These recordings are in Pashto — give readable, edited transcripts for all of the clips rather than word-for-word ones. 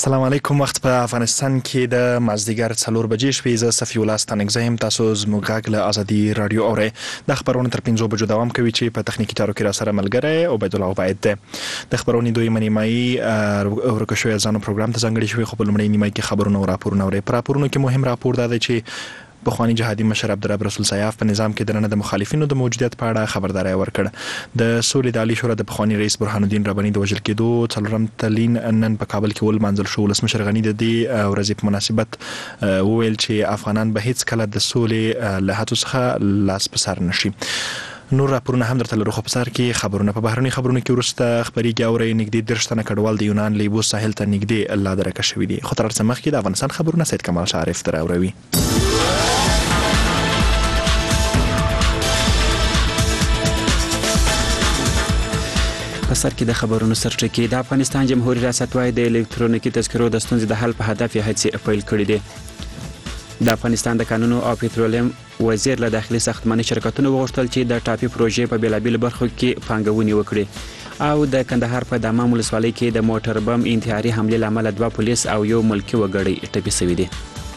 السلام علیکم. وخت په افغانستان کې د مازدیګر 4 بجې شوې. زه صفي الله ستانکزی یم. تاسو زموږ غږ له ازادي رادیو اورئ. د خبرونو تر 5 بجو دوام کوي چې په تخنیکي چارو کې را سره ملګری عبید الله عبید دی. د خبرونو دویمه نیمایي ورکه شوې ځانو پروګرام ته ځانګړې شوې، خو په لومړۍ نیمایي کې خبرونه او راپورونه اورئ. په راپورونو کې مهم راپور دا دی چې بخوانی جهادي مشر عبدالرب رسول سیاف په نظام کې دننه د مخالفینو د موجودیت په اړه خبرداری ورکړ. د سولې د عالی شورا د بخوانی رئیس برهان الدین رباني د وژل کېدو څلورم تلین نن په کابل کې ولمانځل شو. ولسمشر غني د دې ورځې په مناسبت وویل چې افغانان به هیڅ کله د سولې له هڅو څخه لاس په سر نشي. نور راپورونه هم درته لرو، خو په سر کې خبرونه. په بهرني خبرونو کې وروسته خبريږي اوري نږدې 10 تنه کډوال د یونان لیبو ساحل ته نږدې لا درکه شوي دي. خو تر څه مخکې د افغانستان خبرونه سید کمال شریف دراوروي. په سر کې د خبرونو سرټکی. د افغانستان جمهوریت ریاست وايي د الکترونیکي تذکرو د ستونزې د حل په هدف یې هڅې پیل کړې دي. د افغانستان د کانونو او پټرولیم وزیر له داخلي ساختماني شرکتونو وغوښتل چې د ټاپي پروژې په بیلابیلو برخو کې پانګونې وکړي. او د کندهار په دامام ولسوالۍ کې د موټر بم انتحاري حملې له امله 2 پولیس او یو ملکي وګړی ټپي شوي دي.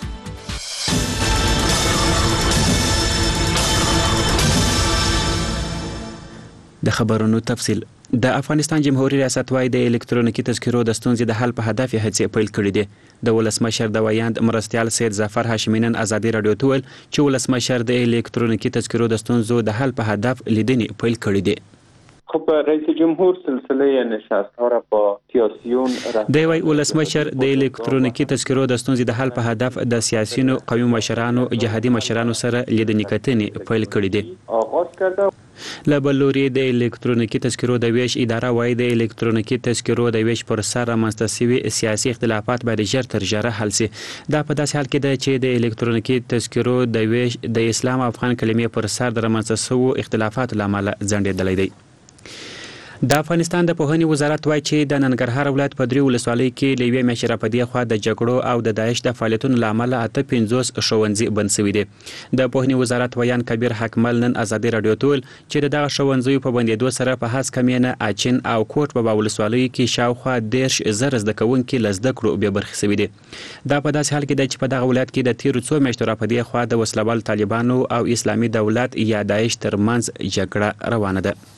د خبرونو تفصیل. د افغانستان جمهوریت ریاست وايي د الکترونیکي تذکرو د ستونزې د حل په هدف یې هڅې پیل کړې دي. د ولسمشر د ویاند مرستیال سید ظفر هاشمي نن ازادي رادیو ته ویل چې ولسمشر د الکترونیکي تذکرو د ستونزو د حل په هدف لیدنې پیل کړې دي. خب رئیس جمهور سلسله نشست‌ها را با سیاسیون د وی ولسمشر د الکترونیکي تذکرو د ستونزې د حل په هدف د سیاسيونو، قومي مشرانو، جهادي مشرانو سره لیدنې کتنې پیل کړې دي. آغاز کرده. له بل لوري د الکترونیکي تذکرو د ویش اداره وايي د الکترونیکي تذکرو د ویش پر سر رامنځته شوي سیاسي اختلافات باید ژر تر ژره حل شي. دا په داسې حال کې ده چې د الکترونیکي تذکرو د ویش د اسلام افغان کلمې پر سر د رامنځته شوو اختلافات لامل ځنډېدلی دی. د افغانستان د پوهنې وزارت وايي چې د ننګرهار ولایت په 3 ولسوالۍ کې له یوې میاشتې راپدې خوا د جګړو او د داعش د فعالیتونو له امله 58 ښوونځي بند شوي دي. د پوهنې وزارت ویان کبیر حکمل نن ازادي رادیو ته ویل چې دغه ښوونځیو په بندېدو سره په هڅه کمینه اچین او کوټ په ولسوالیو کې شاوخوا 10,000 زده کوونکي له زده کړو بې برخې شوي دي. دا په داسې حال کې ده چې په دغه ولایت کې د تیرو 2 میاشتو راپدې خوا د وسلوال طالبانو او اسلامي دولت یا داعش ترمنځ جګړه روانه ده.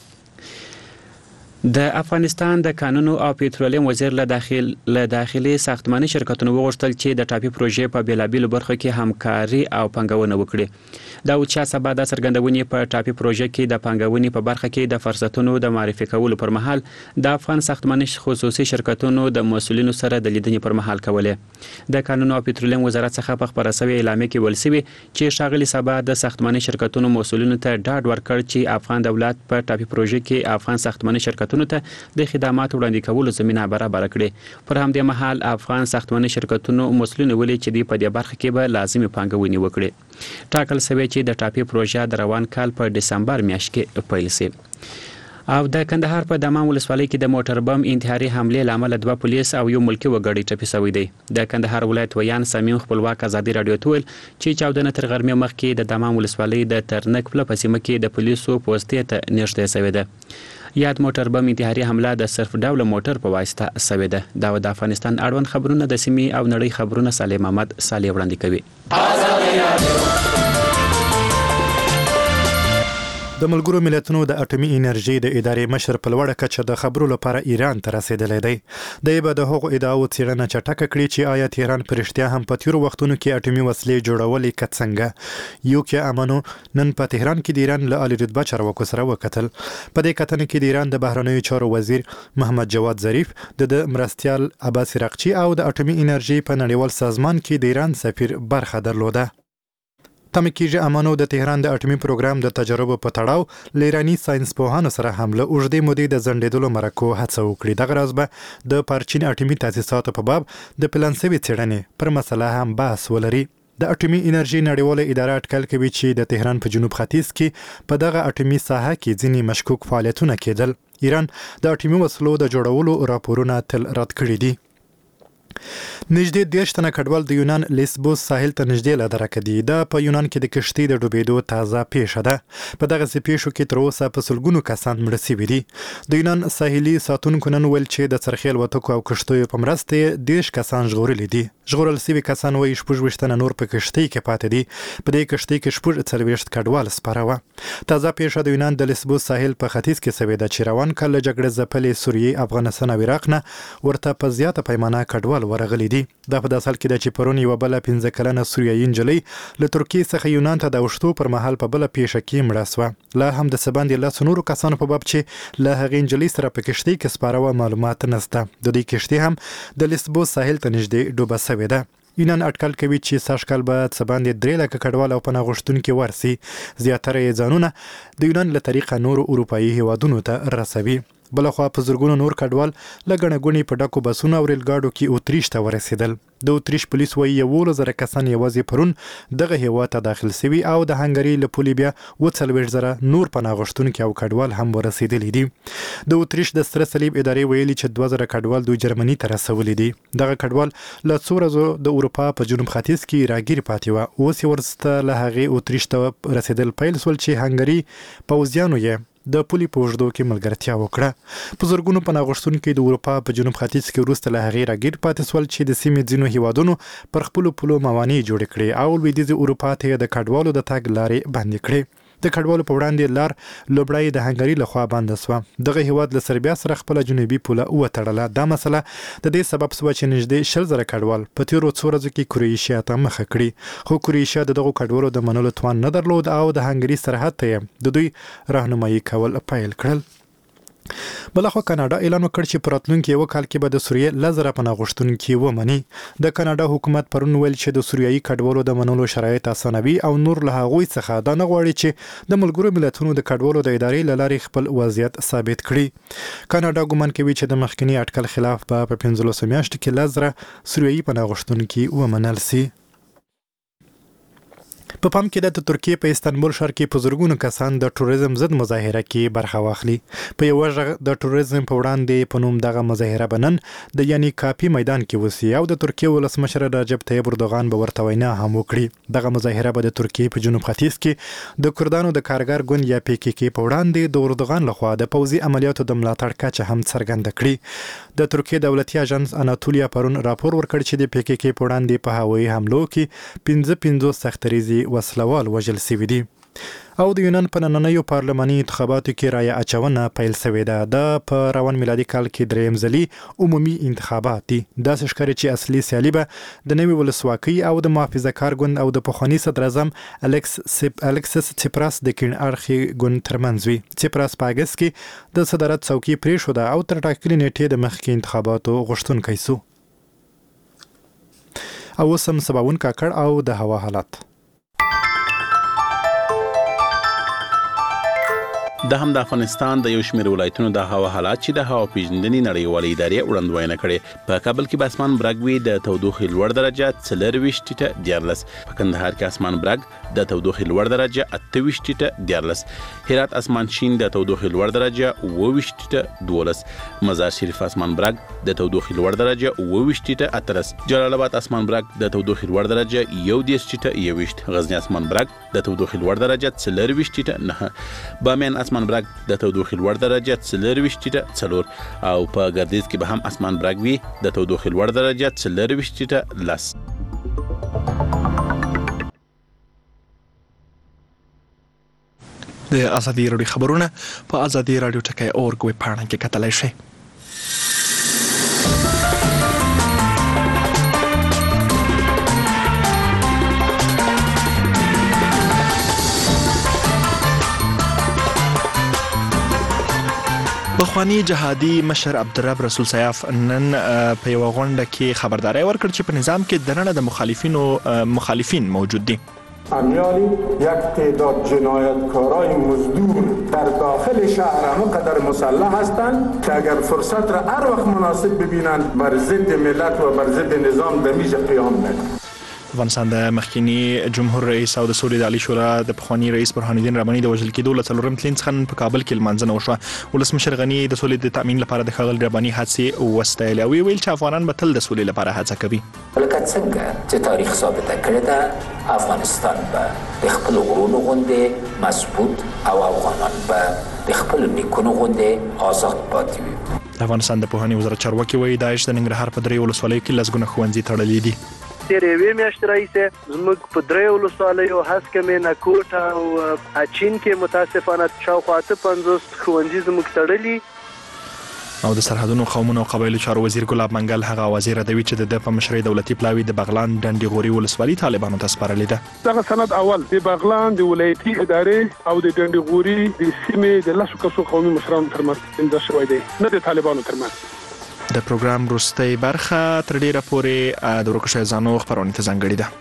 د افغانستان د کانونو او پټرولیم وزیر له داخلي ساختماني شرکتونو وغوښتل چې د ټاپي پروژې په بیلابیلو برخو کې همکاري او پانګونه وکړي. دا چې سبا د څرګندونې په ټاپي پروژې کې د پانګونې په برخه کې د فرصتونو د معرفي کولو پر مهال د افغان ساختماني خصوصي شرکتونو د مسؤلینو سره د لیدنې پر مهال کولې. د کانونو او پټرولیم وزارت څخه په خبره شوې اعلامیه کې ویل شوي چې ښاغلي سبا د ساختماني شرکتونو مسؤلینو ته ډاډ ورکړ چې افغان دولت په ټاپي پروژې کې افغان ساختماني شرکتونو ته د خدمات وړاندې کولو زمينه برابر کړي. پر همدې مهال افغان ساختماني شرکتونو مسؤلین ویلي چې د په دې برخه کې به لازمي پانګونې وکړي. ټاکل شوی چې د ټاپي پروژه د روان کال په دسمبر میاشت کې پیل شي. او د کندهار په دامام ولسوالۍ کې د موټر بم انتحاري حملې له امله 2 پولیس او یو ملکي وګړی ټپي شوي دي. د کندهار ولایت ویان سمیم خپلواک ازادي رادیو ته ویل چې 14 تر غرمې مخکې د دامام ولسوالۍ د ترنک پله په سیمه کې د پولیسو پوستې ته نږدې شوې ده. یاد موټر بم انتحاري حمله د صرف ډول موټر په واسطه شوې ده. دا د افغانستان اړوند خبرونه د سیمې او نړۍ خبرونه صالح محمد صالح وړاندې کوي. د ملګرو ملتونو د اټومي انرژي د ادارې مشر په لوړه کچه د خبرو لپاره ایران ته رسیدلی دی. د به د هغو ادعاو څېړنه چټکه کړي چې آیا تهران په رښتیا هم په تیرو وختونو کې اټومي وسلې جوړولې که څنګه. یوکیا امانو نن په تهران کې د ایران له عالي رتبه چارواکو سره وکتل. په دې کتنه کې د ایران د بهرنیو چارو وزیر محمد جواد ظریف، د مرستیال عباس عراقچي او د اټومي انرژي په نړیوال سازمان کې د ایران سفیر برخه درلوده. تمه کېږي امانو د تهران د اټومي پروګرام د تجربو په تړاو له ایراني ساینس پوهانو سره هم له اوږدې مودې د ځنډېدلو مرکو هڅه وکړي. دغه راز به د پارچین اټومي تاسیساتو په باب د پلان شوې څېړنې پر مسله هم بحث ولري. د اټومي انرژي نړیواله اداره اټکل کوي چې د تهران په جنوب ختیځ کې په دغه اټومي ساحه کې ځینې مشکوک فعالیتونه کېدل. ایران د اټومي وسلو د جوړولو راپورونه تل رد کړي دي. نږدې 10 تنه کډوال د یونان لیسبوس ساحل ته نږدې له درکه دي. دا په یونان کې د کشتۍ د ډوبېدو تازه پیښه ده. په دغه پیښو کې تر اوسه په سلګونو کسان مړه شوي دي. د یونان ساحلي ساتونکو نن ویل چې د څرخي الوتکو او کشتیو په مرسته 10 کسان ژغورلي دي. ژغورل شوي کسان وایي 26 تنه نور په کشتۍ کې پاتې دي. په دې کشتۍ کې 40 کډوال سپاره وه. تازه پیښه د یونان د لیسبوس ساحل په ختیځ کې شوې ده چې روان کال له جګړې ځپلې سوریې، افغانستان او عراق نه ورته په زیاته پیمانه کډوال ورغلي دي. دا په داسې حال کې ده چې پرون یوه بله 15 کلنه سوریایي نجلۍ له ترکیې څخه یونان ته د اوښتو پر مهال په بله پیښه کې مړه سوه. لا هم د څه باندې 10 نورو کسانو په باب چې له هغې نجلۍ سره په کشتۍ کې سپاره وه معلومات نشته. د دې کشتۍ هم د لیسبوس ساحل ته نږدې ډوبه شوې ده. یونان اټکل کوي چې سږکال به څه باندې 3 لکه کډوال او پناه غوښتونکي ورسي. زیاتره یې ځانونه د یونان له طریقه نورو اروپایي هیوادونو ته رسوي. بلخوا په زرګونو نور کډوال له ګڼه ګوڼې په ډکو بسونو او ریلګاډو کې اتریش ته ورسېدل. د اتریش پولیس وایي 11,000 کسان یوازې پرون دغه هیواد ته داخل شوي او د هنګري له پولې بیا 40,000 نور پناه غوښتونکي او کډوال هم ورسېدلي دي. د اتریش د سره صلیب ادارې ویلي چې 2,000 کډوال دوی جرمني ته رسولي دي. دغه کډوال له څو ورځو د اروپا په جنوب ختیځ کې راګیر پاتې وه. اوس یې ورسته له هغې اتریش ته رسېدل پیل شول چې هنګري پوځیانو یې د پولي په اوږدو کې ملګرتیا وکړه. په زرګونو پناه غوښتونکي د اروپا په جنوب ختیځ کې وروسته له هغې راګیر پاتې شول چې د سیمې ځینو هیوادونو پر خپلو پولو موانع جوړې کړې او لویدیځې اروپا ته یې د کډوالو د تګ لارې بندې کړې. د کډوالو په وړاندې لار لومړی د هنګري لخوا بنده شوه. دغه هیواد له سربیا سره خپله جنوبي پوله وتړله. دا مسله د دې سبب شوه چې نږدې 100,000 کډوال په تېرو څو ورځو کې کرویشیا ته مخه کړي. خو کرویشیا د دغو کډوالو د منلو توان نه درلود او د هنګري سرحد ته یې د دوی راهنمایي کول پیل کړل. بلخوا کاناډا اعلان وکړ چې په راتلونکي یوه کال کې به د سوریې 10,000 پناه غوښتونکي ومني. د کاناډا حکومت پرون ویل چې د سوریایي کډوالو د منلو شرایط اسانوي او نور له هغوی څخه دا نه غواړي چې د ملګرو ملتونو د کډوالو د ادارې له لارې خپل وضعیت ثابت کړي. کاناډا ګمان کوي چې د مخکني اټکل خلاف به په 15 میاشتو کې 10,000 سوریایي پناه غوښتونکي ومنل شي. په پام کې د ترکیې په استانبول ښار کې په زرګونو کسان د ټوریزم ضد مظاهره کې برخه واخلي. په یو غږ د ټوریزم په وړاندې په نوم دغه مظاهره به نن د یعنی کاپي میدان کې وسی او د ترکیې ولسمشر رجب طیب اردوغان به ورته وینا هم وکړي. دغه مظاهره به د ترکیې په جنوب ختیځ کې د کردانو د کارګر ګوند یا PKK په وړاندې د اردوغان لخوا د پوځي عملیاتو د ملاتړ کچه هم څرګنده کړي. د ترکیې دولتي اژانس اناتولیا پرون راپور ورکړ چې د PKK په وړاندې په هوایي حملو کې 55 سختریزي وسلوال وژل شوي دي. او د یونان په نننیو پارلماني انتخاباتو کې رایه اچونه پیل شوې ده. د په روان میلادي کال کې دریم ځلي عمومي انتخابات دي. داسې ښکاري چې اصلي سیالي به د نوې ولسواکۍ او د محافظه کار ګوند او د پخواني صدر اعظم الکسس چپراس د کیڼ اړخي ګوند ترمنځ وي. چپراس په اګست کې د صدارت څوکۍ پرېښوده او تر ټاکلې نیټې د مخکې انتخاباتو غوښتونکی شو. او اوس هم سباوون کاکړ او د هوا حالات. د هم د افغانستان د یو شمېر ولایتونو د هوا حالات چې د هوا پیژندنې نړیوالې ادارې وړاندوینه کړې. په کابل کې به اسمان برګ وي، د تودوخې لوړ درجه 24 ټیټه 14. په کندهار کې اسمان برګ، د تودوخې لوړ درجه 28 ټیټه 14. هرات اسمان شین، د تودوخې لوړ درجه 28 ټیټه 12. مزار شریف اسمان برګ، د تودوخې لوړ درجه 28 ټیټه 18. جلال آباد اسمان برګ، د تودوخې لوړ درجه 11 ټیټه 21. غزنی اسمان برګ، د تودوخې لوړ درجه 24 ټیټه 9. بامیان اسمان برګ، د تودوخې لوړ درجه 24 ټیټه 4. او په ګردیز کې به هم اسمان برګ وي، د تودوخې لوړ درجه 24 ټیټه 10. د ازادي راډیو خبرونه په ازادي راډیو ټکی اورګ ویب پاڼه کې کتلای شئ. پخوانی جهادي مشر عبدالرب رسول سیاف نن په یوه غونډه کې خبرداری ورکړ چې په نظام کې دننه د مخالفین موجود دي. امیالی یک تعداد جنایتکارای مزدور در داخل شهر همقدر مسلح هستند که اگر فرصت را هر وقت مناسب ببینند بر ضد ملت و بر ضد نظام دمیج قیام نکنند. افغانستان د مخکینی جمهور رئیس او د سولې د عالی شورا د پخوانی رئیس برهان الدین رباني د وژل کېدو له څلورم تلین څخه په کابل کې لمانځنه وشوه. ولسمشر غني د سولې د تامین لپاره د ښاغلي رباني هڅې وستایلې او ویل چې افغانان به تل د سولې لپاره هڅه کوي. لکه څنګه چې تاریخ ثابته کړې ده افغانستان به د خپل غرونو غوندې مضبوط او افغانان به د خپل نیکونو غوندې آزاد پاتې وي. افغانستان د پوهنې وزارت چارواکي وایي داعش د ننګرهار په درې ولسوالیو کې لسګونه ښوونځي تړلي دي. تیرې یوې میاشتې راهیسې زموږ په درې ولسوالیو هسکمې، نکوټ او اچین کې متاسفانه شاوخوا 50 ښوونځي زموږ تړلي. او د سرحدونو قومونو او قبایلو چارو وزیر ګلاب منګل هغه اوازې ردوي چې د په مشرۍ دولتي پلاوي د بغلان ډنډي غوري ولسوالي طالبانو ته سپارلې ده. دغه سند اول د بغلان د ولایتي ادارې او د ډنډي غوري د سیمې د لاسو کسو قومي مشرانو ترمنځ انده شوی دی، نه د طالبانو ترمنځ. د پروګرام وروستۍ برخه تر ډیره پورې د ورکشای ځانو خبرونه ته ځانګړې ده.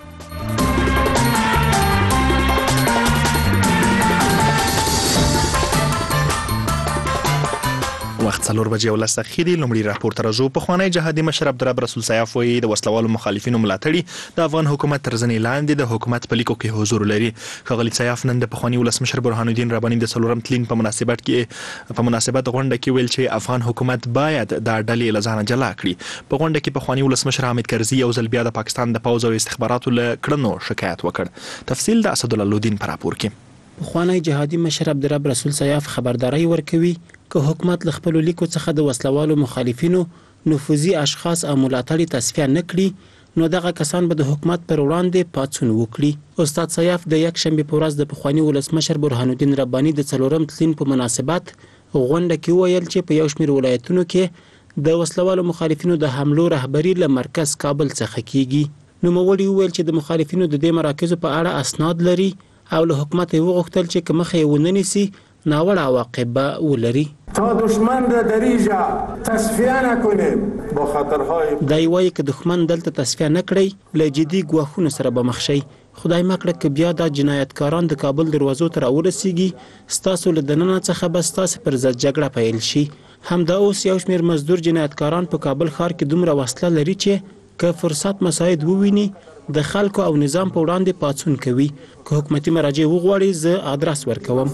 وخت 4 بجې او 10 دقیقې دی. لومړی راپور ته راځو. پخوانی جهادي مشر عبدالرب رسول سیاف وایي د وسلوالو مخالفینو ملاتړي د افغان حکومت تر ځنې لاندې د حکومت په لیکو کې حضور لري. ښاغلي سیاف نن د پخوانی ولسمشر برهان الدین رباني د څلورم تلین په مناسبت غونډه کې ویل چې افغان حکومت باید د ډلې له ځانه جلا کړي. په غونډه کې پخوانی ولسمشر حامد کرزي یو ځل بیا د پاکستان د پوځ او استخباراتو له کړنو شکایت وکړ. تفصیل د اسدالله لودین په راپور کې. پخوانی جهادي مشر عبدالرب رسول سیاف خبرداري ورکوي که حکومت له خپل لیکو څخه د وسلوالو مخالفینو نفوذي اشخاص او ملاتړي تصفیه نکړي نو دغه کسان به د حکومت پر وړاندې پاڅون وکړي. استاد سیاف د یک شنبه په ورځ د پخوانی ولسمشر برهان الدین رباني د څلورم تلین په مناسبت غونډه کې ویل چې په یو شمېر ولایتونو کې د وسلوالو مخالفینو د حملو رهبری له مرکز کابل څخه کیږي. نو مولوي ویل چې د مخالفینو د دې مراکزو په اړه اسناد لري او له حکومت یې وغوښتل چې که مخه یې ونه نیسي ناوړه عواقب به ولري. تا دشمن را در اینجا تصفیه نکنیم با خطرهای دا وایي که دښمن دلته تصفیه نه کړئ له جدي ګواښونو سره به مخ شئ. خدای مکړه که بیا دا جنایتکاران د کابل دروازو ته راورسیږي ستاسو له دننه څخه به ستاسې پر ضد جګړه پیل شي. همدا اوس یو شمېر مزدور جنایتکاران په کابل ښار کې دومره وسله لري چې که فرصت مساعد وویني د خلکو او نظام په وړاندې پاڅون کوي. که حکومتي مراجع وغواړي زه آدرس ورکوم.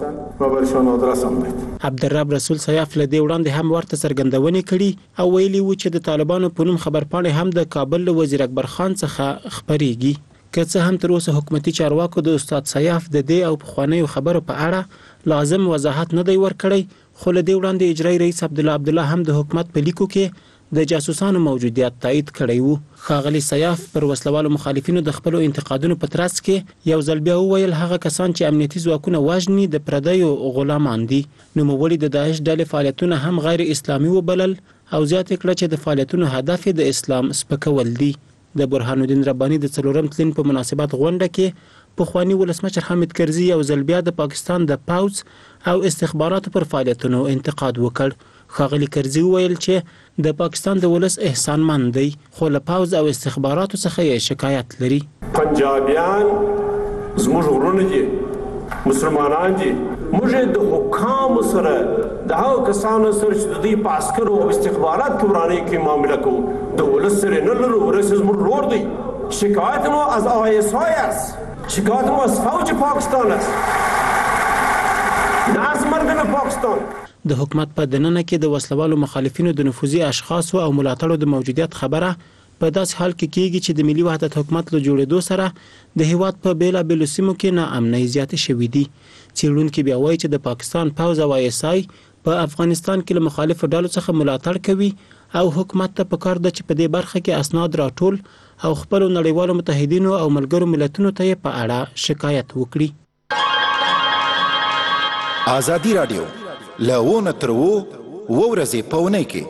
عبدالرب رسول سیاف له دې وړاندې هم ورته څرګندونې کړي او ویلي و چې د طالبانو په نوم خبرپاڼې هم د کابل له وزیر اکبر خان څخه خپریږي. که څه هم تر اوسه حکومتي چارواکو د استاد سیاف د دې او پخوانیو خبرو په اړه لازم وضاحت نه دی ورکړی، خو له دې وړاندې اجرایي رئیس عبدالله هم د حکومت په لیکو کې د جاسوسانو موجودیت تایید کړی وو. ښاغلي سیاف پر وسلوالو مخالفینو د خپلو انتقادونو په ترڅ کې یو ځل بیا وویل هغه کسان چې امنیتي ځواکونه وژني د پردیو غلامان دي. نوموړي د داعش ډلې فعالیتونه هم غیر اسلامي وبلل او زیاته کړه چې د فعالیتونو هدف د اسلام سپکول دي. د برهان الدین رباني د څلورم تلین په مناسبت غونډه کې پخوانی ولسمشر حامد کرزي یو ځل بیا د پاکستان د پوځ او استخباراتو پر فعالیتونو انتقاد وکړ. ښاغلي کرزي ویل چې د پاکستان د ولس احسانمند دی خو له پوځ او استخباراتو څخه یې شکایت لري. پنجابیان زموږ ورونه دي، مسلمانان دي، موږ د حکام سره د هغو کسانو سره چې د دوی په عسکرو او استخبارات کې ورانه کې معامله کوو د ولس سره نه لرو. ولس زموږ ورور دی. شکایت ما از ISI است، شکایت ما از فوج پاکستان است، نه از مردم پاکستان. د حکومت په دننه کې د وسلوالو مخالفینو د نفوذي اشخاصو او ملاتړو د موجودیت خبره په داسې حال کې کیږي چې د ملي وحدت حکومت له جوړېدو سره د هیواد په بیلابېلو سیمو کې ناامنۍ زیاتې شوې دي. څېړونکي بیا وایي چې د پاکستان پوځ او ISI په افغانستان کې له مخالفو ډلو څخه ملاتړ کوي او حکومت ته پکار ده چې په دې برخه کې اسناد راټول او خپلو نړیوالو متحدینو او ملګرو ملتونو ته یې په اړه شکایت وکړي. آزادي رادیو لونه تر ورځې په اونۍ کې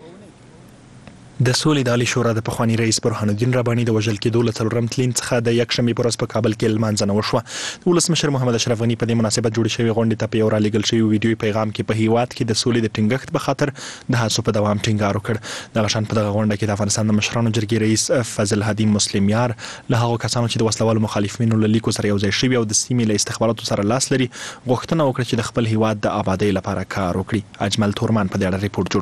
د سولې د عالی شورا د پخوانی رئیس برهان الدین رباني د وژل کېدو له څلورم تلین څخه د یک شنبې په ورځ په کابل کې لمانځنه وشوه. ولسمشر محمد اشرف غني په دې مناسبت جوړې شوې غونډې ته په یو رالېږل شوي ویډیوي پیغام کې په هیواد کې د سولې د ټینګښت په خاطر د هڅو په دوام ټینګار وکړ. دغه شان په دغه غونډه کې د افغانستان د مشرانو جرګې رئیس فضل هادي مسلم یار له هغو کسانو چې د وسلوالو مخالفینو له لیکو سره یو ځای شوي او د سیمې له استخباراتو سره لاس لري غوښتنه وکړه چې د خپل هیواد د آبادۍ لپاره کار وکړي. اجمل تورمان په دې اړه ریپورت جوړ کړی.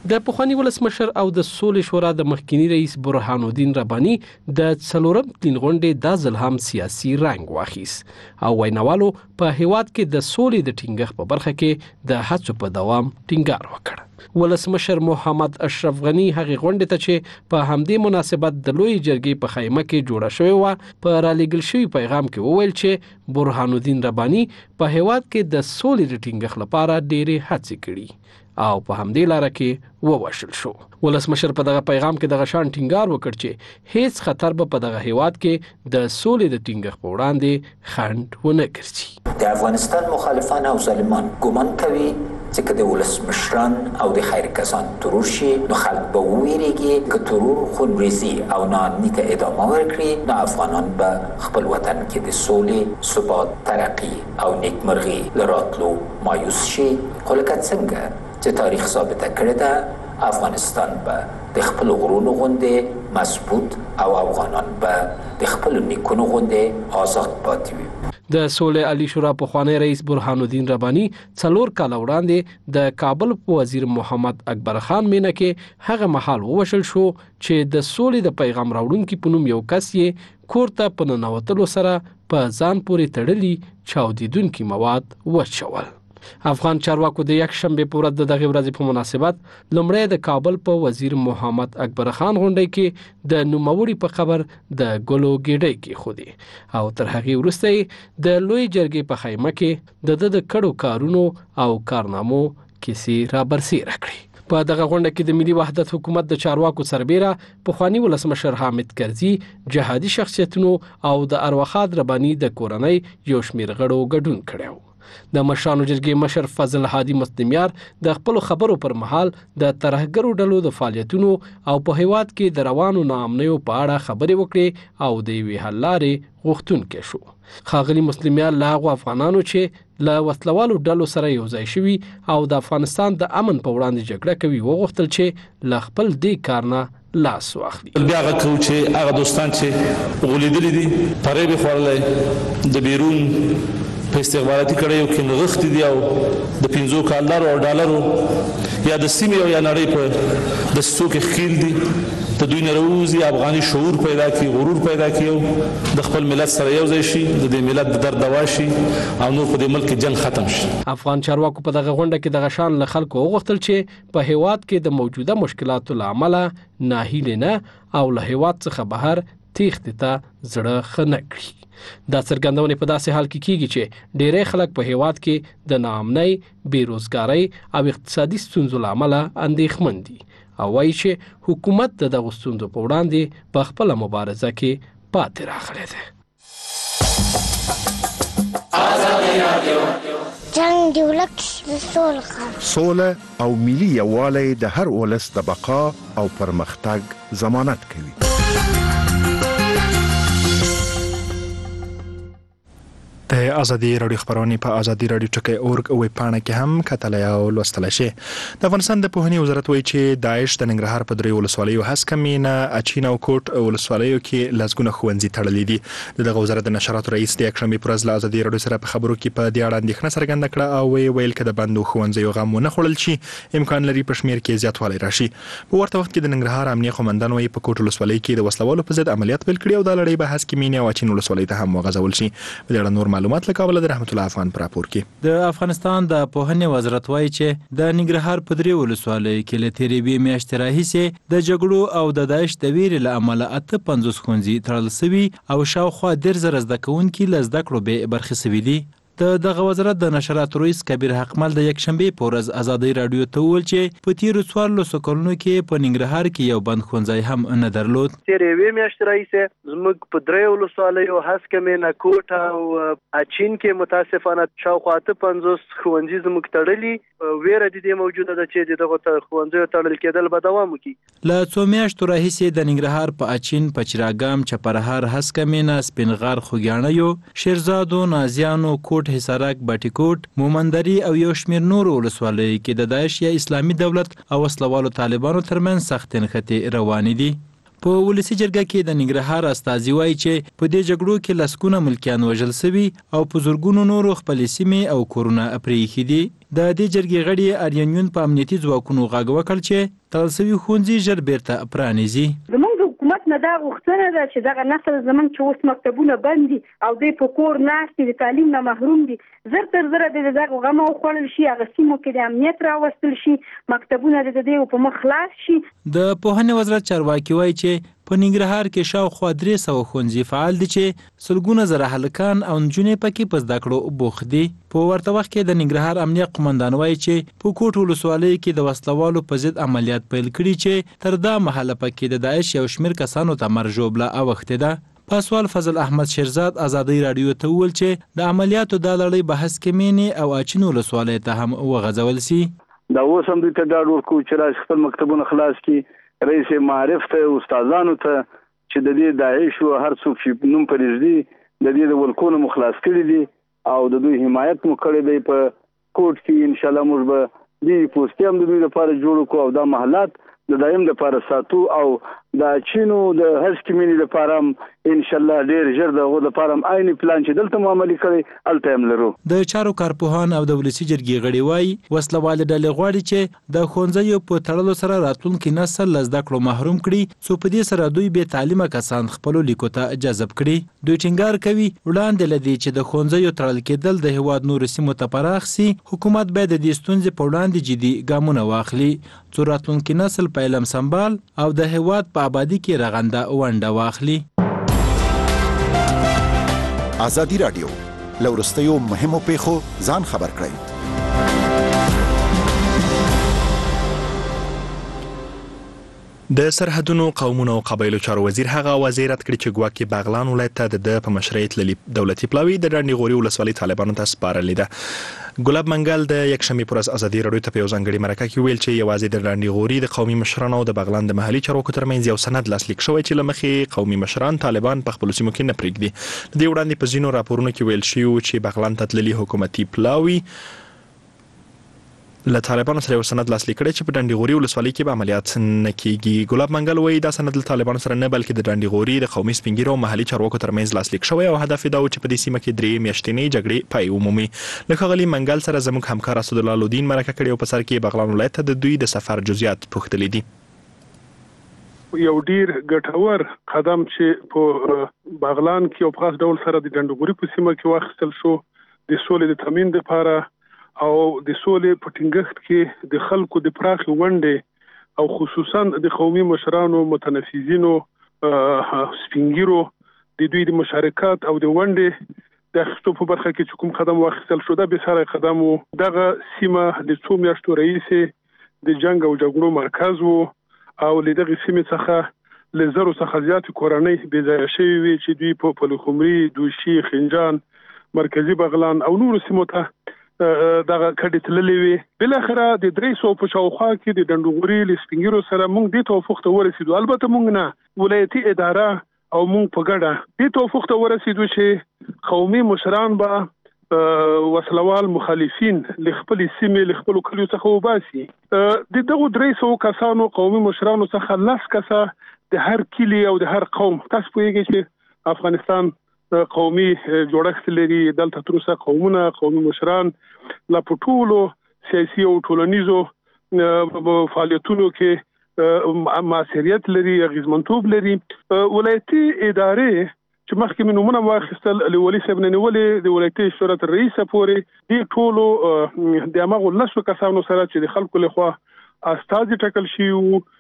د پخوانی ولسمشر او د سولې شورا د مخکینی رئیس برهان الدین رباني د څلورم تلین غونډې د ځل هم سیاسي رنګ واخیست او ویناوالو په هیواد کې د سولې د ټینګښت په برخه کې د هڅو په دوام ټینګار وکړ. ولسمشر محمد اشرف غنی هغه غونډې ته چې په همدې مناسبت د لوی جرګې په خیمه کې جوړه شوې و په رالیږل شوی پیغام کې وویل چې برهان الدین رباني په هیواد کې د سولې د ټینګښت لپاره ډېرې هڅې کړې او په همدې لاره کې ووشل شو. ولسمشر په دغه پیغام کې دغه شان ټینګار وکړ چې هیڅ خطر به په دغه هیواد کې د سولې د ټینګښت په وړاندې خنډ ونه ګرځي. د افغانستان مخالفان او ظالمان ګمان کوي چې که د ولسمشران او د خیر کسان ترور شي نو خلک به وویریږي که ترور خونریزي او ناامني ته ادامه ورکړي نو افغانان به خپل وطن کې د سولې ثبات ترقي او نیکمرغي له راتلو مایوس شي. خو لکه څنګه چې تاریخ ثابته کړې ده افغانستان به د خپل غرونو غوندې مضبوط او افغانان به د خپل نیکونو غوندې آزاد پاتې وي. د سولې عالی شورا پخوانی رئیس برهان الدین رباني 4 کال وړاندې د کابل وزیر محمد اکبر خان مینه کې هغه محل ووشل شو چې د سولې د پیغام راوړونکي په نوم یو کس یې کور ته په ننوتلو سره په ځان پورې تړلي چاودیدونکي مواد وچول. افغان چارواکو د یک شنبه په ورځ دغه ورځې په مناسبت لومړی د کابل په وزیر محمد اکبر خان غونډه کې د نوموړي په خبر د ګلو ګډۍ کې خودي او تر هغه وروسته د لوی جرګې په خیمه کې د کړو کارونو او کارنامو کیسې را برسېره کړې. په دغه غونډه کې د ملي وحدت حکومت د چارواکو سربېره پخوانی ولسمشر حامد کرزي جهادي شخصیتونو او د ارواخاد رباني د کورنۍ یو شمېر غړو ګډون کړی. د مشرانو جرګې مشر فضل هادي مستمیار د خپل خبرو پر مهال د ترهګرو ډلو د فعالیتونو او په هیواد کې د روانو ناامنیو په اړه خبرې وکړې او د یوې حل لارې غوښتونکی شو. ښاغلي مستمیار له هغو افغانانو چې له وسلوالو ډلو سره یو ځای شوي او د افغانستان د امن په وړاندې جګړه کوي وغوښتل چې له خپل دې کار نه لاس واخلي. بیا هغه کوم چې هغه دوستان چې غولیدلي دي پرې به خورلې د بیرون په استخباراتي کړیو کې نغښتي دي او د 50 کالدارو او ډالرو یا د سیمې او یا نړۍ په د څوک خیل دي ته دوی نه روزي افغاني شعور پیدا کی غرور پیدا کیو د خپل ملت سره یو ځای شي د دې ملت د درد دوا شي او نور په دې ملک جنگ ختم شي. افغان چارواکو په دغه غونډه کې دغه شان له خلکو وغوښتل چې په هیواد کې د موجوده مشکلاتو لامل ناهیله نه او له هیواد څخه بهر تیښتې ته زړه خنه کړي. دا څرګندونه په داسې حال کې کیږي چې ډېری خلک په هیواد کې د ناامنۍ، بیروزګارۍ او اقتصادي ستونزو لامل اندېښمن دي او وایي چې حکومت د دغو ستونزو په وړاندې په خپله مبارزه کې پاتې راغلی دی. جنگ د ولس د سوله او ملي یووالی د هر ولس د بقا او پرمختګ ضمانت کوي. د ازادي رادیو خبرونه په ازادي رادیو ټکی اورګ او پاڼه کې هم کتلای او لوستل شي. د افغانستان د پوهنې وزارت وایي چې داعش د ننګرهار په درې ولسوالیو هسکمینه اچین او کوټ ولسوالیو کې لزګونه خوندزي تړلې دي. دغه وزارت د نشراتو رئیس د یکشنبه پر ورځ له ازادي رادیو سره په خبرو کې په دې اړه اندېښنه څرګنده کړه او ویل کده بندو خوندزي غم نه خړل شي امکان لري په شمیر کې زیاتوالی راشي. په ورته وخت کې د ننګرهار امنیه قومندان وایي په کوټ ولسوالۍ کې د وسلوالو په ضد عملیات پیل کړي او د لړۍ به هسکمینه او اچین ولسوالۍ ته هم وغځول شي. په اړه نور معلومات لکابل د رحمت الله افغان پر راپور کې د افغانستان د پوهنې وزارت وایي چې د ننګرهار په درې ولسوالیو کې له تیرې میاشتې راهیسې د جګړو او د داعش د ویرې له امله 58 ښوونځي تړل شوي او شاوخوا 10,000 زده کوونکي له زده کړو بې برخې شوي دي. د دغه وزارت د نشراتو رئیس کبیر حقمل د یکشنبه په ورځ ازادي رادیو ته وویل چې په تیرو 14 کلونو کې په ننګرهار کې یو بند ښوونځی هم نه درلود. تیرې میاشتې راهیسې زموږ په درې ولسوالیو هسکمینه کوټ او اچین کې متاسفانه شاوخوا 58 ښوونځي زموږ تړلي ویره دي موجوده ده چې دغه ښوونځیو تړل کېدل به دوام وکړي. له څو میاشتو راهیسې د ننګرهار په اچین، پچراګام، چپرهار، هسکمینه، سپینغار، خوږیاڼیو، شیرزادو، نازیانو، کوټ حصارک، باټیکوټ، مومندري او یو شمېر نور ولسوالیو کې د داعش یا اسلامي دولت او وسلوالو طالبانو ترمنځ سخت نښتې روانې دي. په ولسی جرګه کې د ننګرهار استازي وایي چې په دې جګړو کې لسګونه ملکیان وژل شوي او په زورګونو نورو خپل سیمې او کورونه پرېښي دي. د دې جرګې غړي آریان یون په امنیتي ځواکونو غږ وکړ چې تړل شوي ښوونځي ژر بیرته پرانیزي. زموږ د حکومت نه دا غوښتنه ده چې دغه نسل زموږ چې اوس مکتبونه بند دي او دوی په کور ناست دي، د تعلیم نه محروم دي، زر تر زره د دغه غم وخوړل شي، هغه سیمو کې د امنیت راوستل شي، مکتبونه د دې په مخ خلاص شي. د پوهنې وزارت چارواکي وایي چې په ننګرهار کې شاوخوا 300 ښوونځي فعال دي چې سلګونه زره هلکان او نجونې پکې په زده کړو بوخت دي. په ورته وخت کې د ننګرهار امنیه قومندان وایي چې په کوټ ولسوالۍ کې د وسلوالو په ضد عملیات پیل کړي چې تر دا مهاله پکې د داعش یو شمېر کسانو ته مرګ ژوبله اوښتې ده. پاسوال فضل احمد شیرزاد ازادي رادیو ته وویل چې د عملیاتو د لړۍ بحث کمینې او اچین ولسوالۍ ته هم وغځول سي. دا اوس هم دوی ته ډاډ ورکوو چې راځي خپل مکتبونه خلاص کړي، رئیس معارف ته استادانو ته چې د دې داعش او هر څوک چې نوم پرېږدي د دې د ولکونو مخلاص کړي دي او د دوی حمایت مو کړی دی. په کوټ کې ان شاء الله موږ به دې پوسټ هم د دوی لپاره جوړ کړو او دا محلات د دایم لپاره ساتو او د چینو د هر کمینی لپاره ان شاء الله ډیر ژر دغه لپاره عین پلان چې دلته معاملې کړي الته هم لرو. د چارو کارپوهان او د ولسی جرګې غړي وایي وسلوال ډلې غواړي چې د ښوونځیو په تړلو سره راتلونکي نسل له زده کړو محروم کړي، څو په دې سره دوی به تعلیمه کسان خپل لیکو ته جذب کړي. دوی ټینګار کوي وړاندې لدی چې د ښوونځیو تړل کېدل د هواد نور سیمو ته پراخ سي، حکومت باید د دې ستونزې په وړاندې جدي ګامونه واخلي څو راتلونکي نسل په علم سمبال او د هواد په آبادی کې رغنده ونډه واخلي. ازادي رادیو لورستیو مهمو پیښو ځان خبر کړئ. د سرحدونو قومونو او قبایلو چارو وزیر هغه وزیرت کړی چې ګواکې بغلان ولایت ته د په مشرعیت دولتي پلاوی د ډنډ غوري ولسوالۍ طالبانو ته سپارلې ده. ګلاب منګل د یکشنبه پر ورځ ازادي رادیو ته په یو ځانګړي مرکه کې ویل چې یوازې د ډنډ غوري د قومي مشرانو او د بغلان د محلي چارواکو ترمنځ یو سند لاسلیک شوی چې لمخې قومي مشران طالبان په خپل سیمو کې نه پرېږدي. د دې وړاندې په ځینو راپورونو کې ویل شوی چې بغلان ته تللي حکومتي پلاوی له طالبانو سره یو سند لاسلیک کړی چې په ډنډ غوري ولسوالۍ کې به عملیات نه کیږي. ګلاب منګل وایي دا سند له طالبانو سره نه بلکې د ډنډ غوري د قومي سپینګیرو او محلي چارواکو ترمنځ لاسلیک شوی او هدف دا و چې په دې سیمه کې 3 میاشتنۍ جګړې پای ومومي. له ښاغلي منګل سره زموږ همکار اسد الله لودین مرکه کړې او په سر کې بغلان ولایت ته د دوی د سفر جزئیات پوښتلي دي. یو ډیر ګټور قدم چې په بغلان کې او په خاص ډول سره د ډنډ غوري په سیمه کې واخیستل شو د سولې د تامین لپاره او د سولې په ټینګښت کې د خلکو د پراخ ونډې او خصوصا د قومي مشرانو متنفذینو سپینګیرو د دوی د مشارکت او د ونډې د اخیستو په برخه کې چې کوم قدم واخیستل شو دا به سره قدم و. دغه سیمه د څو میاشتو رئیس د جنگ او جګړو مرکز وو او له دغه سیمې څخه له زرو څخه زیات کورنۍ بې ځایه شوي وي چې دوی په پلخمري، دوشي، خنجان، مرکزی بغلان او نورو سیمو ته دغه کډې تللې وي. بل اخره د 300 په شاوخوا کې د ډنډ غوري لسپینګیرو سره موږ د توافق ته ورسېدو. البته موږ نه ولایتي اداره او موږ په ګډه د توافق ته ورسېدو چې قومي مشران به وسلوال مخالفین له خپل سیمې له خپل کلیو څخه وباسي. د دغه 300 کسانو قومي مشرانو څخه 10 کسه د هر کلی او د هر قوم تاسو پوهیږئ چې افغانستان قومي جوړښت لري. دلته تر اوسه قومونه قومي مشران لا پټولو سیاسي او ټولنیزو فعالیتونو کې مؤثریت لري، اغیزمنتوب لري. ولایتي ادارې چې مخکې من نومونه واخیستل له ولي صاحب نه نیولې د ولایتي شورا رئیس پورې د ټولو د هغو 10 کسانو سره چې د خلکو لخوا استازي ټاکل شي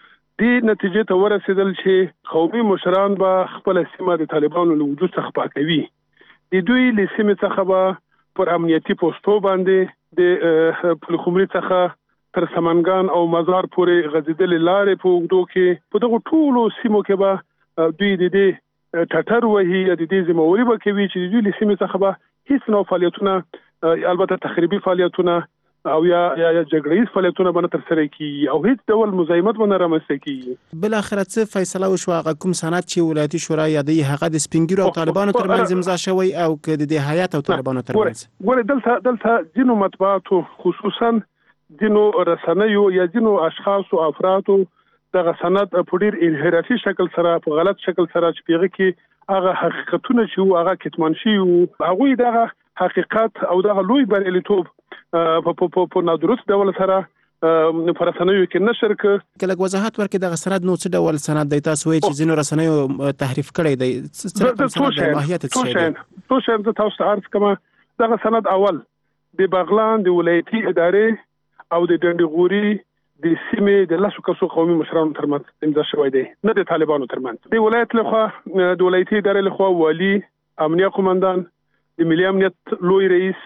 د نتیجې ته ورسېدل چې قومي مشران به خپل سیمه د طالبانو له وجود څخه پاکوي. د دوی له سیمې څخه به پر امنیتي پوسټو باندې د پلخمري څخه تر سمنګان او مزار پورې غځېدلې لارې په اوږدو کې په دغو ټولو سیمو کې به دوی د دې ټټر وهي د دې ذمهواري به کوي چې د دوی له سیمې څخه به هیڅ نوع فعالیتونه البته تخریبي فعالیتونه او یا جګړیز فعالیتونه باندې تر سره کیږي او هیڅ ډول مزاحمت باندې رامنځته کیږي. بل اخر څه فیصله وشو هغه کوم سند چې ولایتي شورا یادې هغه د سپینګیرو او طالبانو ترمنځ امضا شوی او د دې هیئت او طالبانو ترمنځ ګوره دلته جنو مطبوعاتو خصوصا جنو رسنیو یا جنو اشخاص او افراد دغه سند په ډیر انحرافي شکل سره په غلط شکل سره چې پیغه کې هغه حقیقتونه چې هغه کتمان شي او هغه دغه حقیقت او دغه لوی بریالیتوب په نادرست ډول سره په رسنیو کې نشر کله وضاحت ورکړي دغه سند نو څه ډول سند دی تاسو وایي چې ځینو رسنیو تحریف کړی دی څه ماهیت څه شی د تاسو عرض کما دغه سند اول د بغلان د ولایتي ادارې او د ډنډغوري د سیمې د لاسو کسو قومي مشرانو ترمنځ امضا شوی دی نه د طالبانو ترمنځ د ولایت لخوا د ولایتي ادارې لخوا والی امنیه قومندان د ملي امنیت لوی رئیس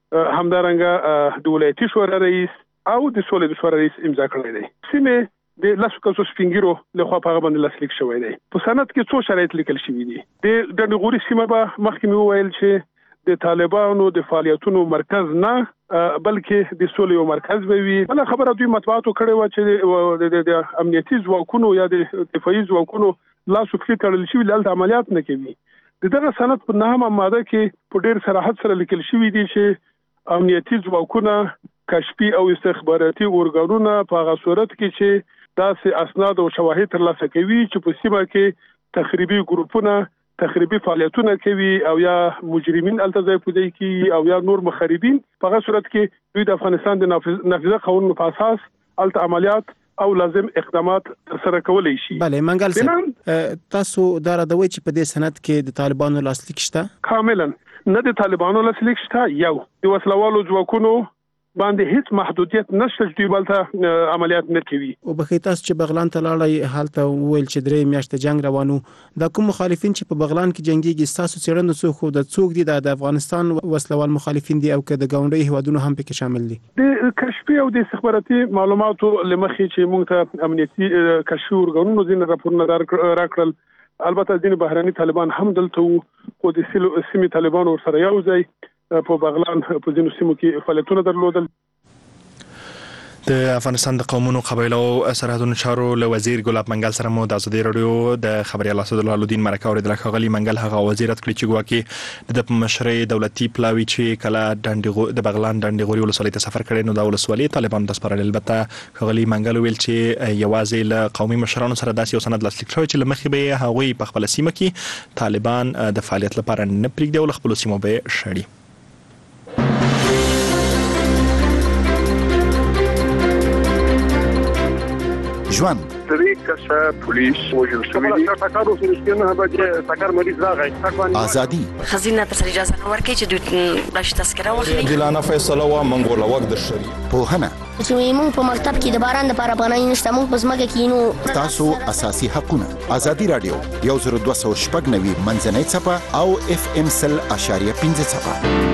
همدارنګه د ولایتي شورا رئیس او د سولې د شورا رئیس امضا کړی دی سیمه د لاسو کسو سپینګیرو له خوا په باندې لاسلیک شوی دی په سند کې څو شرایط لیکل شوی دي د ډنډغوري سیمه به مخکې ویل چې د طالبانو د فعالیتونو مرکز نه بلکې د سولې یو مرکز به وي بل خبره دوی مطبوعاتو کړي و چې د امنیتي ځواکونو یا د دفاعي ځواکونو لاسو کې تړل شوی لاله عملیات نه کوي دغه سند په نامه ماده کې په ډیر صراحت سره لیکل شوی دی چې امنیتي ځواکونه کشفي او استخباراتي اورګانونه په هغه صورت کې چې داسې اسناد او شواهد ترلاسه کوي چې په سیمه کې تخریبي ګروپونه تخریبي فعالیتونه کوي او یا مجرمین التزام پدې کوي او یا نور مخربین په هغه صورت کې دوی د افغانستان د نافذه قانون په اساس الته عملیات او لازم اقدامات سره کولای شي. بله منګل صاحب تاسو دا راځوي چې په دې سند کې د طالبانو لاسلیک شته؟ کاملا نه د طالبانو لاسلیک شته یو د وسلوالو ځواکونو باندې هیڅ محدودیت نشته چې دوی بلته عملیات نه کوي. او بخې تاسو چې بغلان ته لاړی حالته ویل چې درې میاشتې جنگ روانو د کوم مخالفین چې په بغلان کې جنگيږي تاسو څېړنه څو خو د څوک دي د افغانستان وسلوال مخالفین دي او که د ګاونډي هیوادونو هم پکې شامل دي د کشفي او د استخباراتي معلوماتو لمخې چې موږ ته امنیتي کشفي ورغونو ځین راپورونه راکړل البته ځین بهراني طالبان هم دلته خو د سیمې طالبان ورسره یو ځای په بغلان په ځینو سیمو کې فعالیتونه درلودل. د افغانستان د قومونو قبایلو او سرحدونو چارو له وزیر ګلاب منګل سره مو د ازادي رادیو د خبريال اسد الله الدین مرکه اوریدل غلي منګل هغه وزیرت کړی چې ګواکې د مشرۍ دولتي پلاوی چې کله د بغلان ډنډغوري ولسوالۍ ته سفر کړي نو د ولسوالۍ طالبان د سپارل البته غلي منګل ویل چې یوازې له قومي مشرانو سره داسې یو سند لاسلیک شوی چې لمخې به هغوی په خپل سیمه کې طالبان د فعالیت لپاره نه پریږدي او خپل سیمه به شړي. ژوند درې کسه پولیس وژل شوي دي ټاکارو سره نه به ټاکار مریض راغی ازادي خزینه تر اجازه نه ورکړي چې دوی بلش تذکره واخلي ګلانه فیصله وا منګوله وخت د شری په هنه چې موږ په مکتب کې د باران لپاره پناه نشته موږ په ځمکه کې نو تاسو اساسي حقونه ازادي رادیو 1290 منځنۍ صفه او اف ام سل اشاریه 15 صفه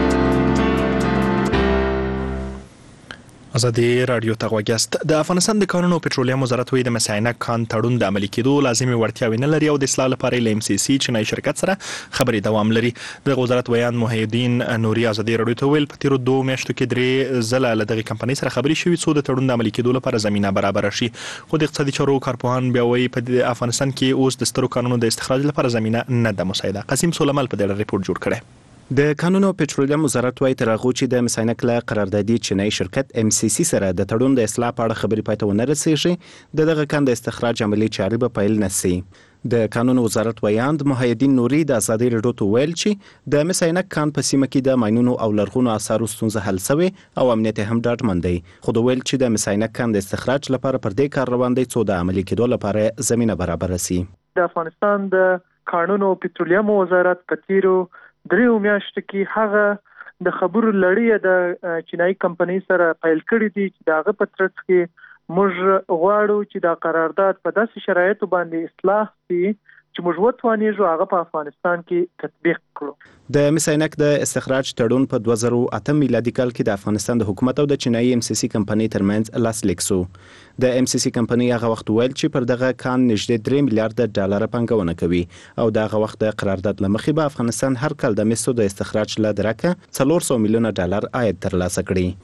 ازادي رادیو ته غوښتست د افغانستان د کانونو او پټرولیم وزارت وی د مساینه کان تړون د عملي کېدو لازمي وړتیاوې نه لري او د اصلاح لپاره ل ام سی سی چینای شرکت سره خبري دوام لري. د وزارت بیان محیدین نوري ازادي رادیو ته ویل په تیر 2 میاشتو کې درې ځله له دغه کمپنۍ سره خبري شوې څو د تړون د عملي کېدو لپاره زمينه برابر شي. خو د اقتصادي چارو کارپوهان بیا وایي په افغانستان کې اوس د سترو کانونو د استخراج لپاره زمينه نه ده مساعده. قاسم سولمال په دې ریپورت جوړ کړی. د قانونو پټرولیم وزارت وايي تر هغه چې د مساینک له قراردادي چینای شرکت ام سی سی سره د تړون د اصلاح په اړه خبري پاتې ونه رسیږي دغه کاند استخراج عملی چاري به پیل نشي. د قانون وزارت ویاند محیدین نوري د ازادي رادیو ته ویل چې د مساینک کان په سیمه کې د ماینونو او لرغونو اثارو ستونزه حل شوه او امنیت هم ډاډمن دی. خو د ویل چې د مساینک کان د استخراج لپاره پر دې کار روان دی څو د عملی کېدو لپاره زمينه برابر شي. د افغانستان د قانون او پټرولیم وزارت په تیرو 3 میاشتو کې هغه د خبرو لړۍ د چینایي کمپنۍ سره فایل کړی دي چې داغه په ترڅ کې موږ غواړو چې دا قرارداد په داسې شرایطو باندې اصلاح شي چې موږ وتوانیږو هغه په افغانستان کې تطبیق کړو. د مساینک د استخراج تړون په 2008 میلادي کال کې د افغانستان د حکومت او د چینایي ام سی سی کمپنۍ ترمنځ لاسلیک شو. د ام سی سی کمپنۍ هغه وخت ویل چې پر دغه کان نږدې 3 میلیارډ ډالر پانګونه کوي او دغه وخت د قرارداد لمخې به افغانستان هر کال د مسو د استخراج له درکه 400 میلیونه ډالر عاید ترلاسه کړي.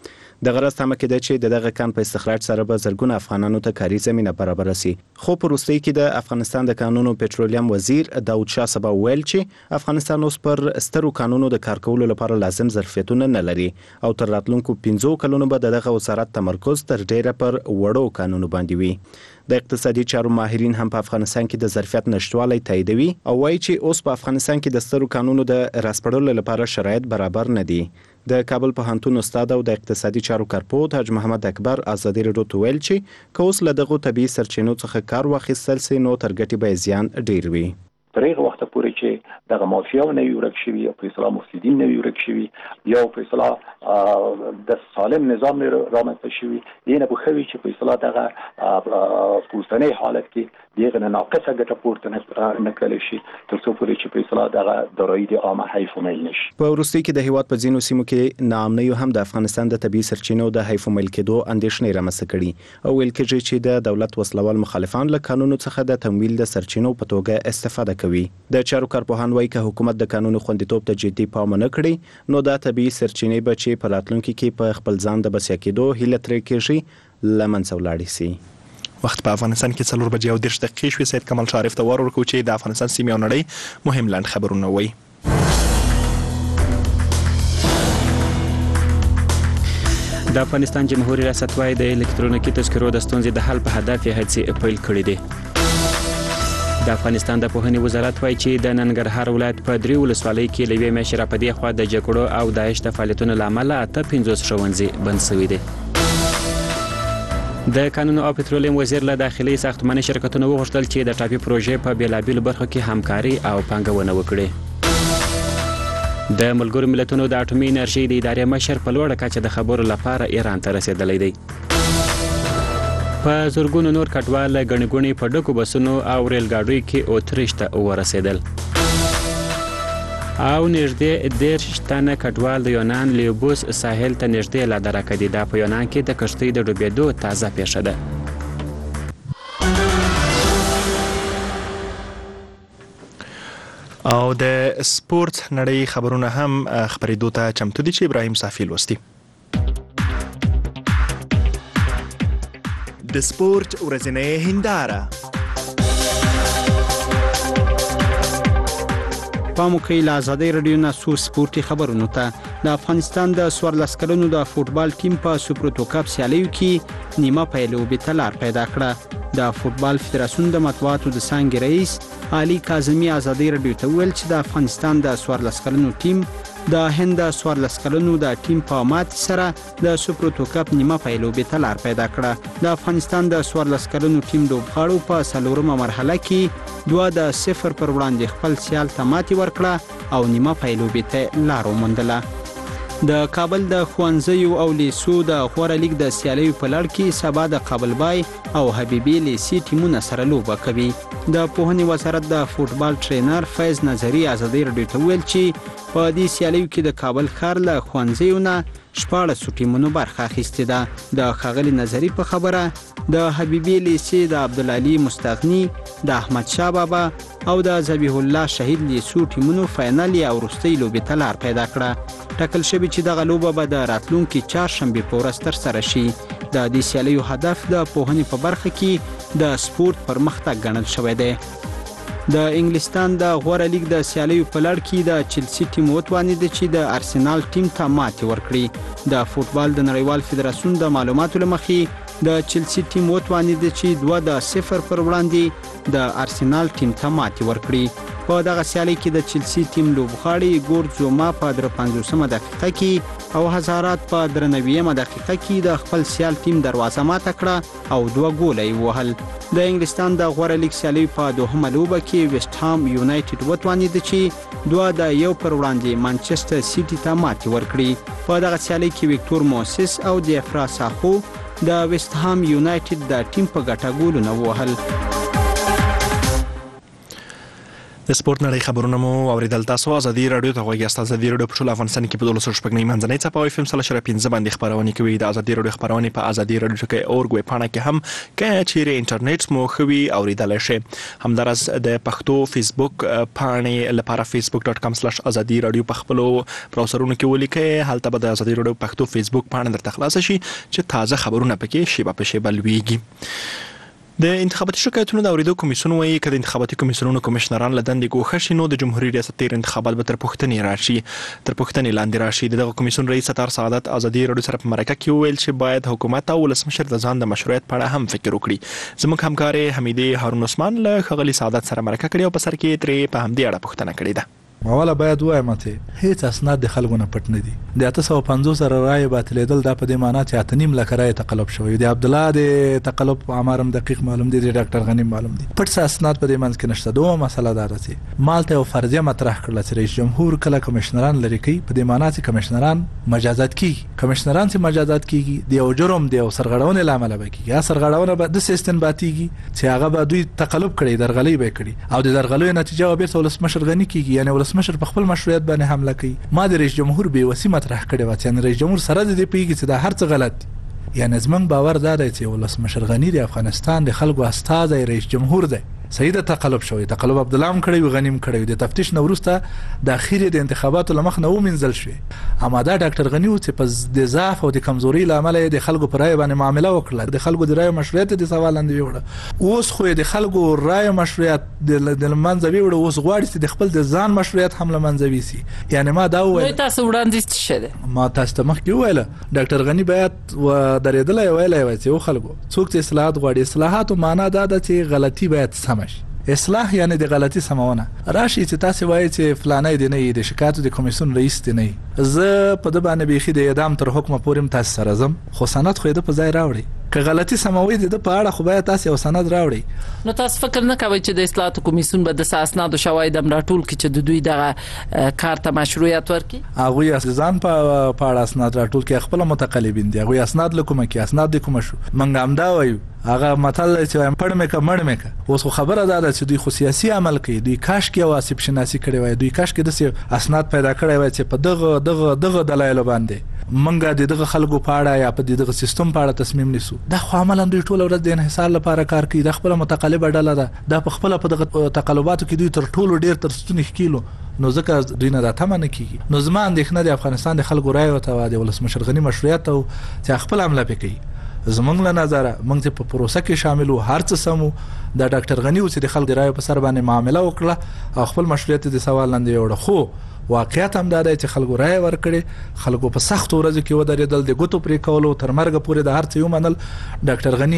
د غرض تمه کې ده چې دغه کان په استخراج سره به زرګونه افغانانو ته کاري زمينه برابر شي. خو په وروستۍ کې د افغانستان د قانونو پېټرولیم وزیر داود شاه سبا ویل چې افغانستان اوس پر سترو قانونو د کار کولو لپاره لازم ظرفیتونه نه لري او تر راتلونکو 15 کلونو به دغه وزارت تمرکز تر ډیره پر وړو قانونو باندې وي. د اقتصادي چارو ماهرین هم په افغانستان کې د ظرفیت نشټوالی تاییدوي او وایي چې اوس په افغانستان کې د سترو قانونو د راسپړلو لپاره شرایط برابر نه دي. د کابل پوهنتون استاد او د اقتصادي چارو کارپوه حاج محمد اکبر ازادي راډیو ته ویل چې که اوس له دغه طبيعي سرچینو څخه کار واخیستل سي نو تر ګټې به زیان ډیر وي. تر هغه وخت پورې چې دغه مافیا نه وي ورک شوي او په اصطلاح مفسدین نه وي ورک شوي یا په اصطلاح د سالم نظام رامنځته شوي دینه به خوي چې په اصطلاح دغه اوسنۍ حالت کې دغه ناقصه ګټه پورته نه کړل شي تر څو پورې چې په اصطلاح دغه درایي د عامه حیف مل نشي. په وروستۍ کې د هیواد په ځینو سیمو کې ناامنۍ هم د افغانستان د طبي سرچینو د حیف مل کېدو اندېښنې رامنځته کړي او ویل کېږي چې د دولت وسلوال مخالفان له قانونو څخه د تمویل د سرچینو په توګه استفاده کوي. د چارو کارپوهان وایي چې حکومت د قانونو خوندیتوب ته جدي پام نه کړي نو د طبي سرچینې به چې په راتلونکي کې په خپل ځان د بسیا کېدو هیله ترې کېږي لمنځه ولاړې سي. وخت په افغانستان کې 4:30 شوې. سید کمال شریف ته ورکو چې د افغانستان سیمې او نړۍ مهم لاند خبرونه وایي. د افغانستان جمهوریت ریاست وايي د الکترونیکي تذکرو د ستونزې د حل په هدف یې هڅې پیل کړې دي. د افغانستان د پوهنې وزارت وايي چې د ننګرهار ولایت په 3 ولسوالۍ کې لوي میاشتې را پدې خوا د جګړو او داعش د فعالیتونو لامل 50 ښوونځي بند شوي دي. د قانونو او پټرولیم وزیر له داخلي ساختماني شرکتونو وغوښتل چې د ټاپي پروژې په بیلابیلو برخو کې همکاري او پانګونه وکړي. د ملګرو ملتونو د اټومي انرژي د ادارې مشر په لوړه کچه د خبرو لپاره ایران ته رسیدلی دی. په زورګونو نور کډوال غني غني په ډکو بسونو او ریل ګاډیو کې اتریش ته ورسېدل او نږدې 10 تنه کډوال د یونان لیوبوس ساحل ته نږدې لا درکه دي. د په یونان کې د کشتۍ د ډوبېدو تازه پیښه ده. او د سپورت نړۍ خبرونه هم خبرېدو ته چمتو دي چې ابراهیم صافي لوستي. د سپورت ورځنۍ هنداره. پاموکي له آزادۍ رادیو نه سو سپورتي خبرونه ته. د افغانستان د 14 کلنو د فوتبال ټیم په سوپر توکاپ سیالیو کې نیمه پیلوبې ته لار پیدا کړه. د فوتبال فدراسیون د مطبوعاتو د څانګې رئیس علي کاظمي آزادۍ رادیو ته ویل چې د افغانستان د 14 کلنو ټیم د هند 14 کلنو د ټیم په مات سره د سوپر توکاپ نیمه پیلوبې ته لار پیدا کړه. د افغانستان د 14 کلنو ټیم لوبغاړو په څلورمه مرحله کې 2-0 پر وړاندې خپل سیال ته ماتې ورکړه او نیمه پیلوبې ته لار وموندله. د کابل د خوانزیو او لیسو د غوړه لیګ د سیالیو په لړ کې سبا د قابلبای او حبیبي لیسي ټیمونه سره لوبه کوي. د پوهنې وزارت د فوتبال ټرینر فیض نظری آزادۍ رادیو ته ویل چې په دې سیالیو کې د کابل ښار له خوانزیو نه 14 ټیمونو برخه اخیستې ده. د ښاغلي نظری په خبره د حبیبي لیسي د عبدالعلی مستغنی د احمد شاه بابا او د ذبیح الله شهید لیسو ټیمونو فاینل یا وروستۍ لوبې ته لار پیدا کړه. ټاکل شوی چې دغه لوبه به د راتلونکي چهارشنبې په ورځ ترسره شي. د دې سیالیو هدف د پوهنې په برخه کې د سپورت پرمختګ ګڼل شوی دی. د انګلستان د غوړه لیګ د سیالیو په لړ کې د چلسی ټیم وتوانید چې د ارسنال ټیم ته ماتې ورکړي. د فوتبال د نړیوال فدراسیون د معلوماتو لمخې د چلسی ټیم وتوانید چې 2-0 پر وړاندې د ارسنال ټیم ته ماتې ورکړي. په دغه سیالي کې د چلسی ټیم لوبغاړي ګورډ زوما په 53مه دقیقه کې او هزارات په 93مه دقیقه کې د خپل سیال ټیم دروازه ماته کړه او 2 ګول یې وهل. د انګلستان د غوړه لیګ سیالي په دوهمه لوبه کې ویسټ هام یونایټډ وتوانید چې 2-1 پر وړاندې مانچستر سیټي ته ماتې ورکړي. په دغه سیالي کې ویکټور موسس او دیفرا ساخو د ویسټ هام یونایټډ د ټیم په ګټه ګولونه وهل. د سپورت نړۍ خبرونه مو اوریدل. تاسو ازادي رادیو ته غوږی استاد. ازادي رادیو په ټول افغانستان کې په 12 منځنۍ چاپ او FM 105 باندې خبرونه کوي. د ازادي رادیو خبرونه په ازادي رادیو کې اورګ وې پاڼه کې هم کې چیرې انټرنیټ مو خوي اوریدل شي. همدارس د پښتو فیسبوک پاڼې لپاره facebook.com/azadi radio په خپل براوزرونو کې ولیکئ. هلته به د ازادي رادیو پښتو فیسبوک پاڼه درته خلاص شي چې تازه خبرونه پکې شیبه په شیبه لويږي. د انتخاباتي شکایتونو د اوریدو کمیسیون وايي چې د انتخاباتي کمیسیونونو کمشنران لدندې ګوښه شي نو د جمهوریت ریاست تیر انتخابات به تر پوښتنې لاندې راشي. دغه کمیسیون رئیس ستار سعادت ازادي رادیو سره په مرکه کې وویل چې باید حکومت او ولسمشر د ځان د مشروعیت په اړه هم فکر وکړي. زموږ همکار حمیدې هارون عثمان له ښاغلي سعادت سره مرکه کړې او په سر کې ترې په همدې اړه پوښتنه کړې ده. اوله باید وایم چې هیڅ اسناد د خلکو نه پټ نه دي. د 850 سره رای باطلېدل د په دې معنی چې 8.5 لک رای تقلب شوی دی. عبد الله د تقلب امرم دقیق معلوم دي. د ډاکټر غنی معلوم دي. پټ اسناد په دې منځ کې نشته. دوه مسله ده چې مالته او فرضیه مطرح کړل چې رئیس جمهور کله کمشنران لري کوي په دې معنی چې کمشنران مجازات کیږي. کمشنران چې مجازات کیږي د یو جرم دی او سرغړونې لامل به کیږي. یا سرغړونه به د سیستم باتيږي چې هغه به دوی تقلب کړي درغلي به کړي او د درغلي نتیجه به بیرته ولسمشر غنی کیږي. یعنی ولسمشر په خپل مشروعیت باندې حمله کوي. ما د رئیس جمهور به وسی مطرح کړي و چې رئیس جمهور سره د دې پیږي چې دا هر څه غلط دي. یعنی زمونږ باور دا دی چې ولسمشر غنی د افغانستان د خلکو استاد رئیس جمهور دی. سید تقلب شوی. تقلب عبد الله کړی و غنیم کړی. د تفتیش نو وروسته د اخیری د انتخاباتو لمخ نه ومنځل شوی. اما دا ډاکټر غنی و چې په د ضعف او د کمزوري لامل د خلکو پر رای باندې معامله وکړه. د خلکو د رای مشروعیت د سوال لاندې وړه. اوس خو د خلکو رای مشروعیت د منځوي وړه. اوس غواړي چې د خپل د ځان مشروعیت هم لمنځوي سي. یعنی ما دا وایي تاسو وړاندیز شه. ما تاسو ته مخکې ویل ډاکټر غنی باید و درېدل ویلای چې خلکو څوک چې اصلاحات غواړي. اصلاحات معنا دا ده چې غلطي باید سم شي. اصلاح یعنی د غلطي سمونه. راشي چې تاسو وایي چې فلانه دی نه د شکایت د کمیسیون رئیس دی نه. زه په د باندې بيخي د اعدام تر حکم پورې تاسو سره زم. خو سند خو د په ځای راوړي. که غلطي سموي د په اړه خو باید تاسو یو سند راوړي. نو تاسو فکر نه کوئ چې د اصلاحات کمیسیون به د اسناد او شواهد امر ټول کې چې د دوی دغه کار ته مشروعیت ورکړي؟ هغه ځان په اړه اسناد راټول کې خپل متقلبین دي. هغه اسناد لکوم کې اسناد د کوم شو منګ امدا وایو. هغه متل چې پړ مې کا مړ مې کا. اوس خبره ده چې دوی خو سیاسي عمل کوي. دوی کاش کې واسب شناسي کړي وای. دوی کاش کې د اسناد پیدا کړي وای چې په دغه دلایل باندې منګه دغه خلکو پاړه یا په دغه سیستم پاړه تصمیم نیسو. دا خو عملاً دوی ټول ورځ د انحصار لپاره کار کوي. د خپل متقلبه ډله ده. دا په خپل په دغه تقلباتو کې دوی تر ټولو ډیر تر ستونی کیلو. نو ځکه دوی نه راته منه کیږي. نو زما اندېښنه د افغانستان د خلکو رای او د ولسمشر غنی مشروعیت او چې خپل عمله کوي. زمونږ له نظر موږ په پروسه کې شامل وو. هر څه سمو. د ډاکټر غنی او چې د خلکو رای په سر باندې معامله وکړه او خپل مشروعیت د سوال لاندې وړه. خو واقعیت هم دا دی چې خلکو رای ورکړي. خلکو په سخت ورځ کې ودرېدل. د ګوتو پرې کولو تر مرګ پورې د هر څه یو منل. ډاکټر غنی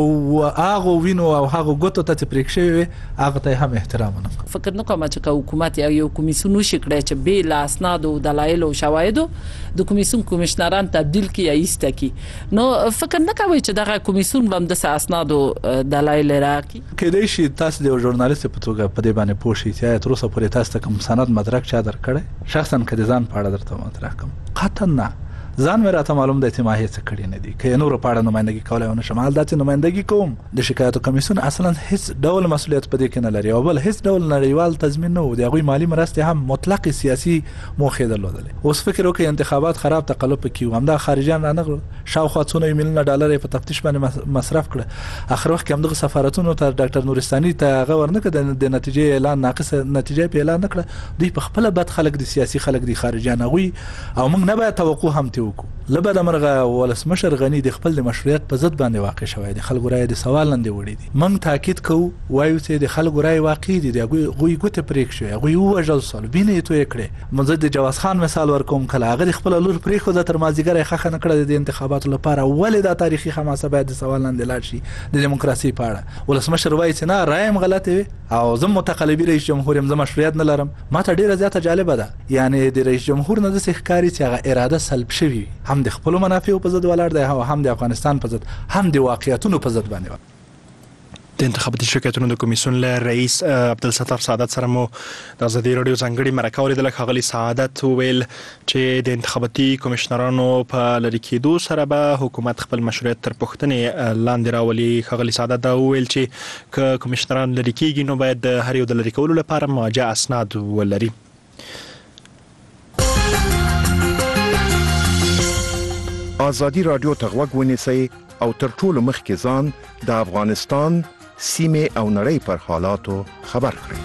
هغه وینو او هغه ګوتو ته پرې شوی هغه ته هم احترام ونه. فکر نه کوم چې حکومت یو کمیسیون وشي کړی چې به لا اسناد او دلایل او شواهد د کمیسیون کمشنران تبدیل کړي یا ایسته کړي. نو فکر نه کوي چې دغه کمیسیون هم د اسناد او دلایل راکړي. کله شي تاسو د ژورنالیست په توګه په دې باندې پوه شئ چې تر اوسه پورې تاسو کوم سند مدرک چا درکړي شخصا کله ځان پاړه درته مطرح کوم. قطعا نه. ځان مې راته معلوم دی چې ما هیڅ کړی نه دي. که نور پاړه نمائندګي کولای ونه شمال د نمائندګي کوم. د شکایت کمیسیون اصلا هیڅ ډول مسولیت پدې کې نه لري او بل هیڅ ډول نړیوال تضمین نه و. د هغوی مالی مرستې هم مطلق سیاسي موخې درلودلې. اوس فکر وکړئ انتخابات خراب تقلب کیو. همدا خارجيان رانغلل. شاوخوا څونه میلیونه ډالر په تفتیش باندې مصرف کړ. اخر وخت کې همدغه سفارتونو ته ډاکټر نورستاني ته هغه ورنکړه د نتیجې اعلان ناقص نتیجې په اعلان نکړه. دوی په خپل بد خلک د سیاسي خلک دي خارجيان هغوی او موږ نه باید توقع هم تی وکړو. لبد مرغه ولسمشر غنی د خپل د مشروعیت په ضد باندې واقع شوی دی. خلکو رای د سوال لاندې وړي دي. موږ تاکید کوو وایو چې د خلکو رای واقع دي. د غوي ګوته پرېک شوی. غوي وژل سول بینه توې کړې. مزه د جواز خان مثال ورکوم. کله هغه خپل لور پرې خو د تر مازیګر خخه نه کړه د انتخاباتو لپاره. ولې دا تاریخي حماسه باید د سوال لاندې لاړ شي د دیموکراسي په اړه. ولسمشر وایي چې نه رایم غلطه وي او زم متقلبي رئیس جمهور يم. زم مشروعیت نه لرم. ما ته ډیره زیاته جالبه ده. یعنی د رئیس جمهور نه د ښکاری چې هغه اراده سلب شوی هم د خپل منافع په ضد ولاړ دی او هم د افغانستان په ضد هم د واقعیتونو په ضد باندې. د انتخاباتي شرکتونو د کمیسیون له رئیس عبدالستار سعادت سره مو د ازادي رادیو ځانګړي مرکه ولیدله. ښاغلي سعادت وویل چې د انتخاباتي کمیشنرانو په لرې کېدو سره به حکومت خپل مشروعیت تر پوښتنې لاندې راولي. ښاغلي سعادت دا وویل چې که کمیشنران لرې کېږي نو باید د هر یو د لرې کولو لپاره مراجع اسناد ولري. ازادي رادیو ته غوږ ونیسئ او تر ټولو مخکې ځان د افغانستان سیمه او نړۍ پر حالاتو خبر کړئ.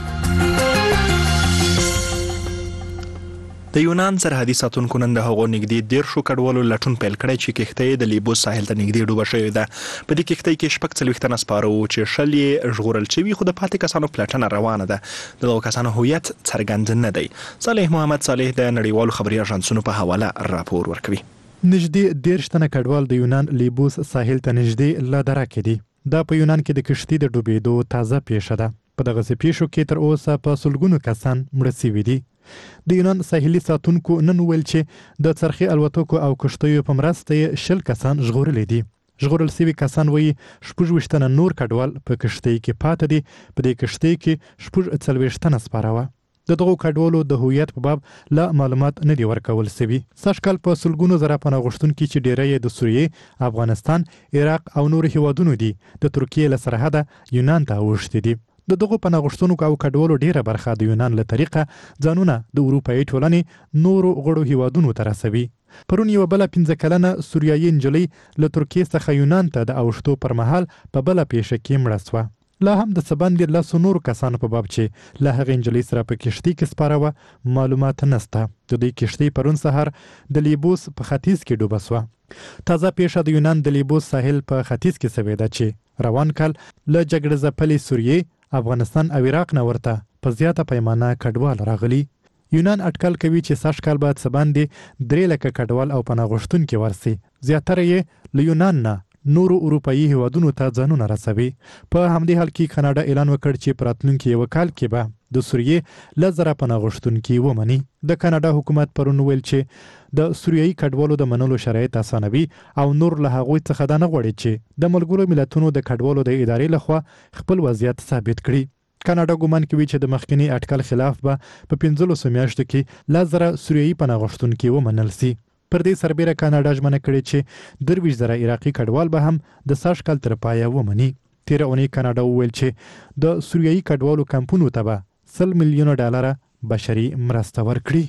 د یونان سرحدي ساتونکو نن د هغو نږدې 10 کډوالو لټون پیل کړی چې کښتۍ د لیبوس ساحل ته نږدې ډوبه شوې ده. په دې کښتۍ کې 46 تنه سپاره وو چې 10 یې ژغورل شوي، خو د پاتې کسانو پلټنه روانه ده. د دغو کسانو هویت څرګند نه دی. صالح محمد صالح د نړیوالو خبري اژانسونو په حواله راپور ورکوي. نږدې 10 تنه کډوال د یونان لیبوس ساحل ته نږدې لا درکې دي. دا په یونان کې د کشتۍ د ډوبېدو تازه پیښه ده. په دغه پیښو کې تر اوسه په سلګونو کسان مړه شوي دي. د یونان ساحلي ساتونکو نن ویل چې د څرخي الوتکو او کشتیو په مرسته 10 کسان ژغورلي دي. ژغورل شوي کسان وایي 26 تنه نور کډوال په کشتۍ کې پاتې دي. په دې کشتۍ کې 40 تنه سپاره وه. د دغو کډوالو د هویت په باب لا معلومات نه دي ورکول شوي. سږکال په سلګونو زره پناه غوښتونکي چې ډیری یې د سوریې، افغانستان، عراق او نور هیوادونو دي د ترکیې له سرحده یونان ته اوښتي دي. د دغو پناه غوښتونکو او کډوالو ډیره برخه د یونان له طریقه ځانونه د اروپایي ټولنې نورو غړو هیوادونو ته رسوي. پرون یوه بله 15 کلنه سوریایي نجلۍ له ترکیې څخه یونان ته د اوښتو پر مهال په بله پیښه کې مړه شوه. لا هم د سباندې 10 نورو کسانو په باب چې له هغې نجلۍ سره په کښتۍ کې سپاره وه معلومات نشته. د دې کښتۍ پرون سهار د لیبوس په ختیځ کې ډوبه شوه. تازه پیښه د یونان د لیبوس ساحل په ختیځ کې شوې ده چې روان کال له جګړه ځپلې سوریې، افغانستان او عراق نه ورته په زیاته پیمانه کډوال راغلي. یونان اټکل کوي چې سږ کال بعد سباندې 3 لکه کډوال او پناه غوښتونکي ورسي. زیاتره یې له یونان نه نورو اروپایي هیوادونو ته ځانونه رسوي. په همدې حال کې کاناډا اعلان وکړ چې په راتلونکي یو کال کې به د سوریې 10,000 پناه غوښتونکي ومني. د کاناډا حکومت پرون ویل چې د سوریایي کډوالو د منلو شرایط اسانوي او نور له هغوی څخه دا نه غواړي چې د ملګرو ملتونو د کډوالو د ادارې لخوا خپل وضعیت ثابت کړي. کاناډا ګومان کوي چې د مخکنی اټکل خلاف به په 15 میاشتو کې 10,000 سوریایي پناه غوښتونکي ومنل شي. پر دې سربېره کاناډا ژمنه کړې چې 23,000 عراقي کډوال به هم د سږ کال تر پایه ومني. تېره اونۍ کاناډا وویل چې د سوریایي کډوالو کمپونو ته به $100 میلیونه بشري مرسته ورکړي.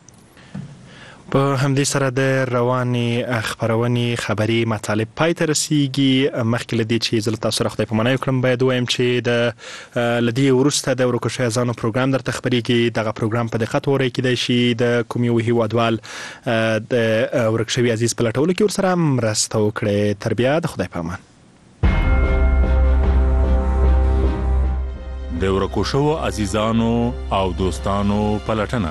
په همدې سره د روانې خبرونې خبري مطالب پای ته رسیږي. مخکې له دې چې زه له تاسو سره خدای پاماني وکړم باید ووایم چې له دې وروسته د ورکو شویو ځانو پروګرام درته خبرېږي. دغه پروګرام په دقت واورئ. کیدای شي د کوم یو هیوادوال د ورک شوي عزیز په لټولو کې ورسره مرسته وکړئ. تر بیا د خدای په امان. د ورکو شویو عزیزانو او دوستانو پلټنه.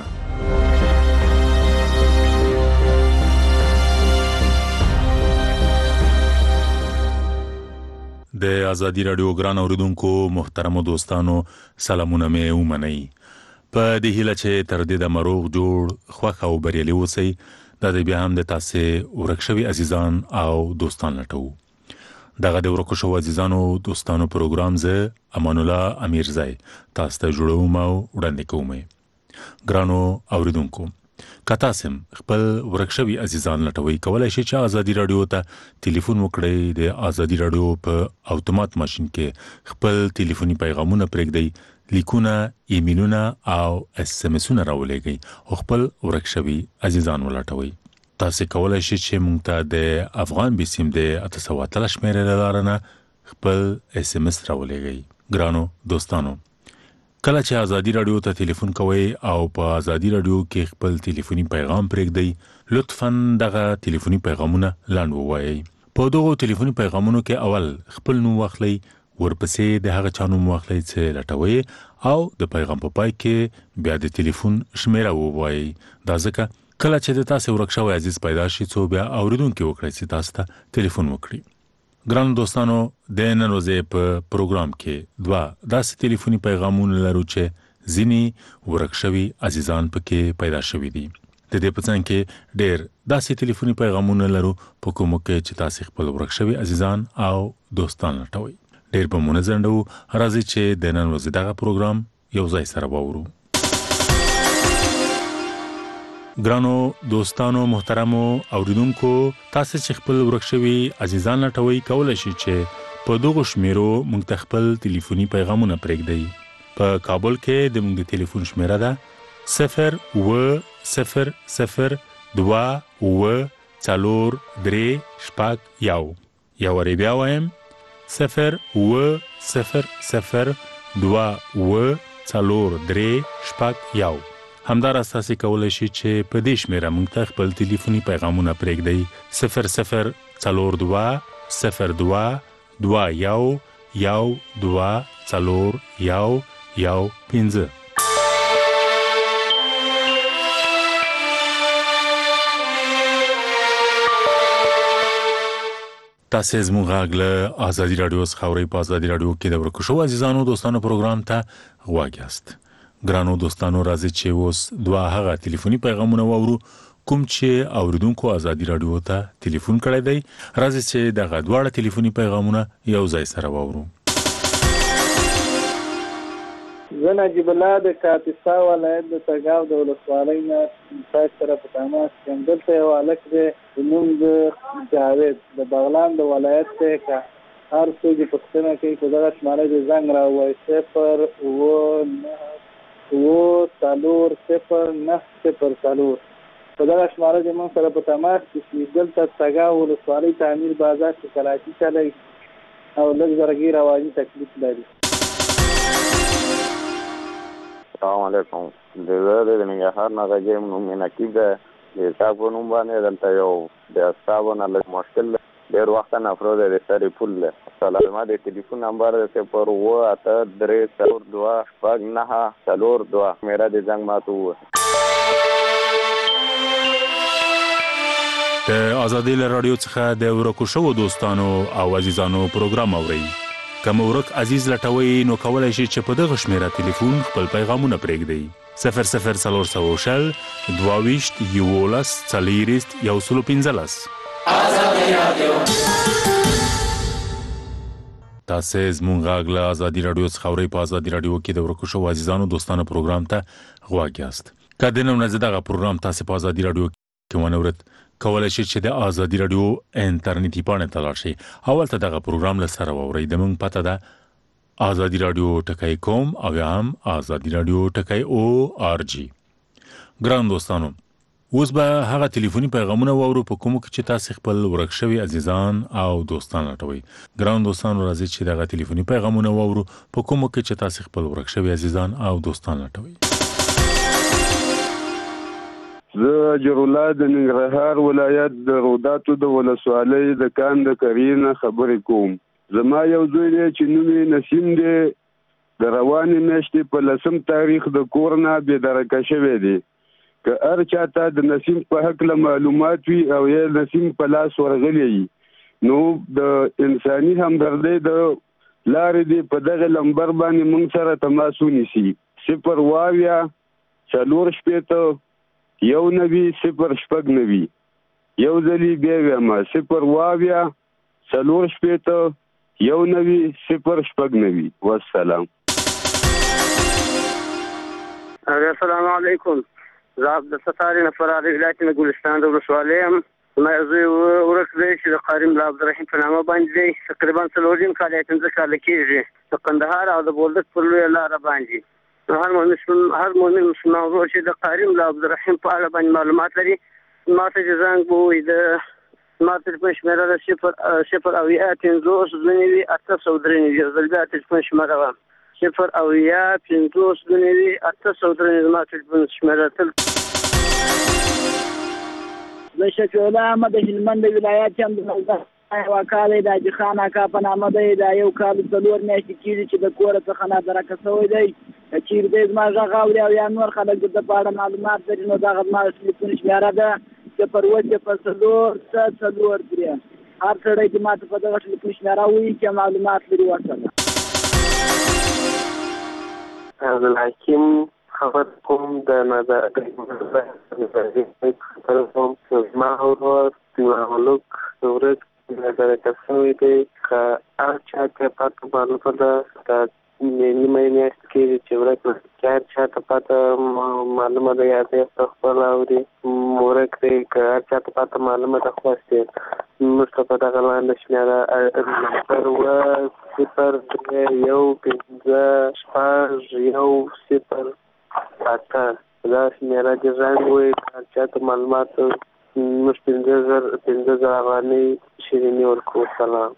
د ازادي رادیو ګران اوریدونکو محترمو دوستانو سلامونه مې ومنئ. په دې هیله چې تر دې د مروغ جوړ خوښ او بریالي اوسئ. دا د بیا هم د تاسې ورک شوي عزیزان او دوستان لټوو. دغه د ورکو شویو عزیزانو دوستانو پروګرام زه امان الله امیرزی تاسو ته جوړوم او وړاندې کوم. ګرانو اوریدونکو، که تاسو خپل ورک شوي عزیزان لټوئ، کولای شئ چې ازادي رادیو ته ټلیفون وکړئ. د ازادي رادیو په اتومات ماشين کې خپل ټلیفوني پیغامونه پرېږدئ، لیکونه، ایمیلونه او SMS-ونه راولېږئ او خپل ورک شوي عزیزان ولټوئ. تاسو کولای شئ چې موږ ته د افغان بسیم د 813 شمیرې له لارې نه خپل SMS راولېږئ. ګرانو دوستانو، کله چې ازادي رادیو ته ټلیفون کوئ او په ازادي رادیو کې خپل ټلیفوني پیغام پرېږدئ، لطفاً دغه ټلیفوني پیغامونه لاندې ووایئ. په دغو ټلیفوني پیغامونو کې اول خپل نوم واخلئ، ورپسې د هغه چا نوم واخلئ چې لټوئ او د پیغام په پای کې بیا د ټلیفون شمیره ووایئ. دا ځکه کله چې د تاسو ورک شوی عزیز پیدا شي څو بیا اوریدونکي وکړي چې تاسو ته ټلیفون وکړي. ګران دوستانو، د نن ورځې په پروګرام کې 2 داسې ټلیفوني پیغامونه لرو چې ځینې ورک شوي عزیزان پکې پیدا شوي دي. د دې په څنګ کې ډېر داسې ټلیفوني پیغامونه لرو په کومو کې چې تاسو خپل ورک شوي عزیزان او دوستان لټوئ. ډیر په منځندو راځي چې د نن ورځې دغه پروګرام یو ځای سره وورو. ګرانو دوستانو محترمو اوریدونکو، تاسو چې خپل ورکشوي عزیزان لټوي کولای شئ چې په دغه شمیرو موږ ته خپل ټلیفوني پیغامونه پرېږدئ. په کابل کې د موږ د ټلیفون شمیره ده 0800243 یا ور بیا وایم 0800243 همدار اساسي کولای شي چې په دې شمیره موږ ته خپل ټلیفوني پیغامونه پرېږدئ 00222 تاسو زموږ غاغله آزادي رادیو څخه په آزادي رادیو کې د ورکشو عزیزانو دوستانو پروګرام ته غواګیاست. ګرانو دوستانو راځي چې اوس دوه هغه ټلیفوني پیغامونه وورو کوم چې اوریدونکو آزادي رادیو ته ټلیفون کړی دی. راځي چې دغه دواړه ټلیفوني پیغامونه یو ځای سره وورو. زه نجیب الله د کاپیسا ولایت د تګاو د ولسوالۍ نه تاسو سره په تماس یم. دلته یو هلک دی زموږ د جاوید د بغلان د ولایت څخه هر څوک چې پوښتنه کوي په دغه شماره د زنګ راووایي 0940904 په دغه شماره د موږ سره په تماس کې دلته تګاو ولسوالۍ تعمیر بازار کې کراچي چلی او لږ زرګي رواني تکلیف لري. السلام علیکم. د ننګرهار نه راځم نو مناکیب د تاسو نوم باندې دلته یو د استاونه لږ مشکل ډیر وخت نه افراد د سری پول له سلامه د ټلیفون نمبر 08332 میرا د زنګ ماتو. د آزادي رادیو څخه د ورکشو دوستانو او عزیزانو پروګرام اوري. کوم ورک عزیز لټوي نو کولای شي چې په دغه شمیره ټلیفون خپل پیغامونه پرېږدي 00022 آزادي رادیو. تاسو زموږ غاغله آزادي رادیو څخه په آزادي رادیو کې د ورکشو عزیزانو دوستانو پروګرام ته غواګیاست. کله نو نه دغه پروګرام تاسو په آزادي رادیو کې ونورت کولای شئ چې د آزادي رادیو انټرنیټي پاڼه ته لاړ شئ. اول ته دغه پروګرام له سره واورئ. د موږ پته ده azadiradiotakai.com او هم azadiradiotakai.org. ګران دوستانو، اوس به هغه ټلیفوني پیغامونه واورو په کومو کې چې تاسو خپل ورکشوي عزیزان او دوستان لټوي. ګران دوستانو راځي چې دغه ټلیفوني پیغامونه واورو په کومو کې چې تاسو خپل ورکشوي عزیزان او دوستان لټوي. زه جرولای د ننګرهار ولایت د روداتو د ولسوالۍ د کان د کرینه خبرې کوم. زما یو زوی دی چې نوم یې نسیم دی. د روانې میاشتې په 10 تاریخ د کور نه بېدرکه شوی دی. که هر چاته د نسیم په هکله معلومات وي او یا نسیم په لاس ورغلی وي نو د انساني همدردۍ د لارې دی په دغه لمبر باندې موږ سره تماس ونیسي 084 090 یو ځلې بیا وایم 084 والسلام. السلام علیکم. زه د ستارې نه فرار ولایت نه ګلستان د ولسوالۍ یم. ما زه ورک دی چې د قاری ملا عبدالرحیم په نامه باندې دی. تقریبا 3 کال یا 5 کال کېږي د کندهار او د بولدک پر لویه لاره باندې. هر مؤمن مسلمان ورور چې د قاری ملا عبدالرحیم په اړه باندې معلومات لري ما ته زنګ ووایي. د ما تلیفون شمیره ده 0 او 5 893 یو ځل بیا تلیفون شمیره وه 0 او 5 893 ما تلیفون شمیره تل. زه شفیع الله احمد د هلمند ولایت یم. د وکاله د حاجي خان اکا په نامه دی. دا یو کال 4 میاشتې کېږي چې د کوره څخه نادرکه شوی دی. چیرې دی زما غږ اوري او یا نور خلک د په اړه معلومات لري نو دغه زما تلیفون شمیره ده 0 هر سړی چې ماته په دغه تلیفون شمیره وایي چې معلومات لري ورسره. عبدالحکیم خبر کوم د زما ورور ملک ورک درکه شوی دی که هر چا ته پته معلومه ده که نیمه میاشت کېږي چې ورک که هر چا ته پته معلومه ده یا ته خپل اوري ورک دی که هر چا ته پته معلومه ده خلاص دی موږ ته په دغه لاندې شمېره نمبر 0151510 دا شمېره دې زنګ ووایي که هر چا ته معلومات موږ 15,000 افغانۍ شیریني ورکوو. سلام.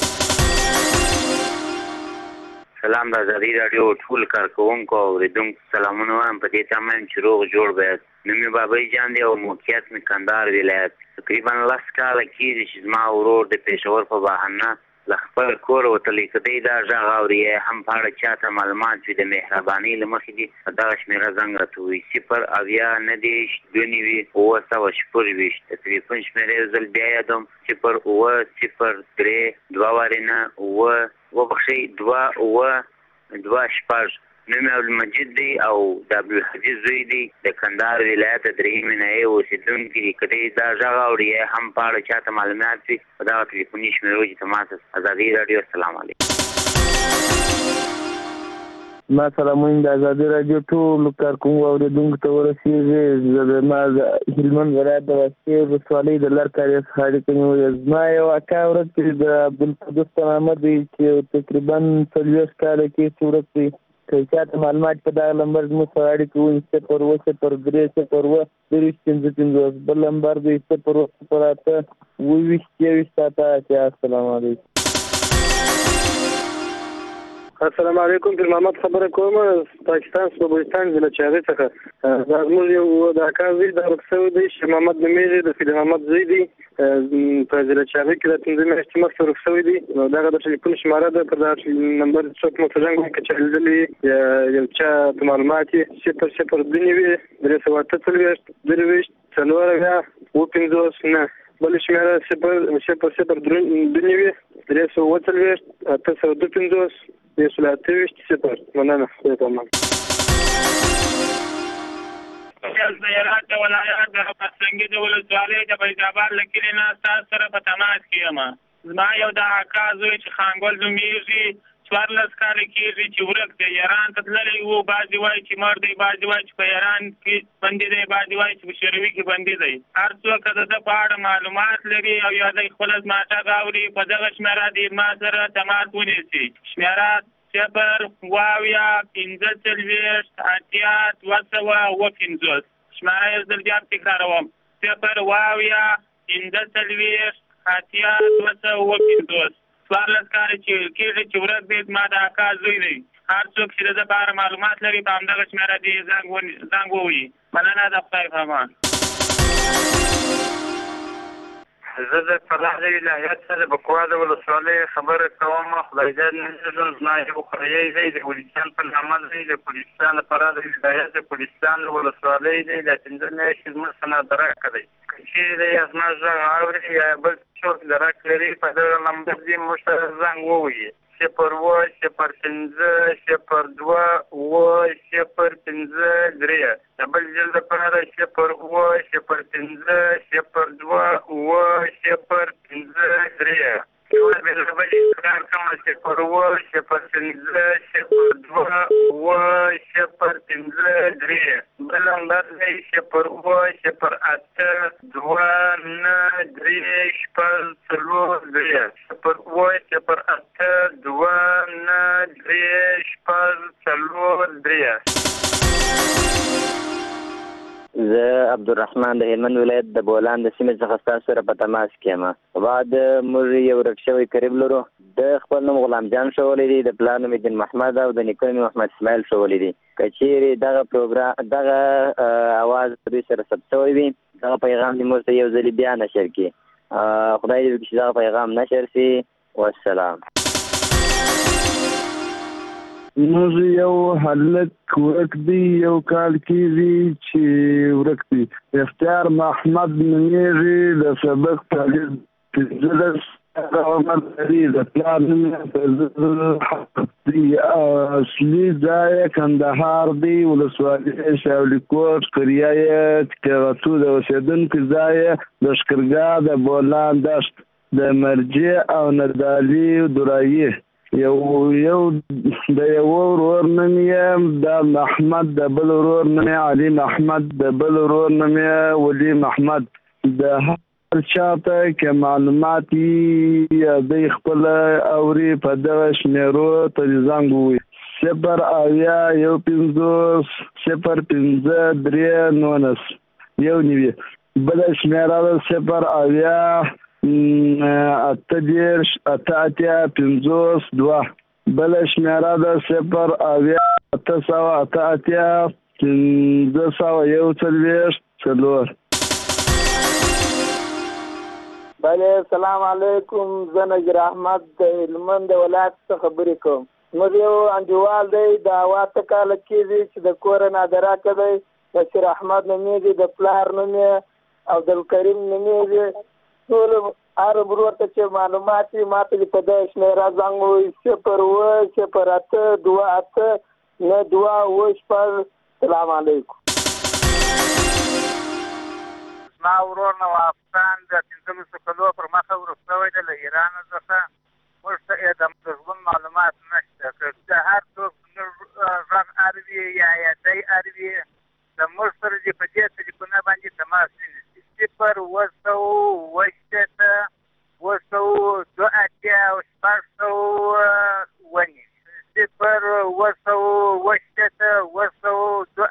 سلام د آزادي راډیو ټول کارکوونکو او اوریدونکو سلامونه وایم. په دې تمام چې روغ جوړ باید. نوم مې بابی جان دی او موقعیت مې کندهار ولایت. تقریبا 10 کاله کېږي چې زما ورور د پېښور په بهانه له خپل کور وتلی. که دی دا غږ اوري هم په اړه چاته معلومات وي د مهربانۍ له مخې دي په دغه شمېره زنګ راته ووایي 08929 د تلیفون شمېره یو ځل بیا یادوم 08032 نوم عبدالمجید دی او د عبدالحجیز زوی دی د کندهار ولایت درېیمې ناحیې اوسېدونکي دي. که دی دا غږ اوري هم په اړه چاته معلومات وي په دغه تلیفوني شمېرو چې تماس ازادي راډیو. السلام علیکم. ما سلامونه د آزادي راډیو ټول کارکوونکو اوریدونکو ته ورسېږي. زما د هلمند ولایت د واسطې ولسوالۍ د لرکاري څخه اړیکه نیولې. زما یو اکا ورک دی د عبدالقدوس په نامه دی چې تقریبا 40 کاله کې چې ورک دی. که چاته معلومات په دغه نمبر زموږ سره اړیکه ونیسي 020030355 بل نمبر دی 02028 السلام علیکم. السلام علیکم. پیر محمد خبره کوم پاکستان بلوچستان ضلع چارې څخه. دا زموږ یو د اکا زوی د ورک شوی دی شیخ محمد نومیږي د سید محمد زوی دی په ضلع چارې کې د 15 میاشتې مخکې ورک شوی دی. دغه د ټلیفون شماره ده په دغه نمبر څوک مو ته زنګ وکړي چې لیدلي یو چا معلومات یې 002 بل شماره 00325 مننه. تمام. زیارات ولایت د پسنګي د ولسوالۍ د بيدابار لکې نه تاسو سره په تماس کې یم. زما یو د اکا زوی چې خانګل نومیږي 14 کاله کېږي چې ورک دی. ایران ته تللی و. بعضې وایي چې مړ دی، بعضې وایي چې په ایران کې بندي دی، بعضې وایي چې په شوروي کې بندي دی. هر څوک د ده په اړه معلومات لري او یا دی خپله زما غږ اوري په دغه شمېره دې ما سره تماس ونیسي. شمېره 02080 شماره یو ځل بیا تکراروم 02080 14 کاله چې کېږي چې ورک دی. زما د اکا زوی دی. هر څوک چې د ده په اړه معلومات لري په همدغه شمېره دې زنګ ووهي. مننه د خدای په امان. زه د فراه ولایت څخه د بکوا د ولسوالۍ خبره کوم. خدای دې نن زما یو خریي دی د ګلستان په نامه دی د ګلستان فراه د ولایت د ګلستان ولسوالۍ دی د 15 میاشتې زما سند درکړی. چې د ازما ځای اوري یا بل څوک درکړي په دغه نمبر دې مو سره زنګ ووهي 02005 بل ځل لپاره 02005 یو بل بل کار کوم 02005 بل نمبر دی 0200829 زه عبدالرحمن د هلمند ولایت د بولان د سیمې څخه ستاسو سره په تماس کې یم. بعد موږ یو ورک شوی قریب لرو. د خپل نوم غلام جان ښولی دی، د پلار نوم دین محمد او د نیکه نوم محمد اسماعیل ښولی دی. که چیرې دغه اواز دوی سره ثبت شوی وي دغه پیغام دې موږ ته یو ځلې بیا نشر کړي. خدای دې وکړي چې دغه پیغام نشر شي. والسلام. موږ یو هلک ورک دی، یو کال کېږي چې ورک دی. اختیار محمد نومیږي، د سبق طالب د پلار اصلي ځای کندهار دی، ولسوالۍ شاولي کوټ قریه کاغتو د اوسېدونکو ځای لښکرګاه د بولان دشت. د مرجع او ندالي درایي یو د یو ورور نوم یې د محمد، د بل ورور نوم یې علي محمد، د بل ورور نوم یې ولی محمد. د هر چاته کې معلومات د خپل اوري په دغه شمیرو ته زنګ ووي 0 0 5 3 9 یو نیوي. بل شمیره ده 0 8 50 2. بل شمیره ده 0 8 4 بله السلام علیکم. زه نجر احمد د هلمند ولایت څخه خبرې کوم. موږ یو انډیوال دی د 8 کاله کېږي چې د کور نادراکه دی. بشیر احمد نومیږي، د پلار نوم یې عبدالکریم نومیږي. ټول هر ورور ته چې معلومات وي ما ته په دغه شمیره زنګ ووهي 0 0 8 2 8 9 2 8. السلام علیکم. ما ورور نوافستان د 15 کلو پر مخه ورسوی دی له ایران څخه. موږ ته د ژوند معلومات نشته. که هر څوک غږ اروي یا دی اروي د موږ سره دې په دې تلیفونه باندې تماس ونیسي 0 2 2 8 6 ونیسي 0 2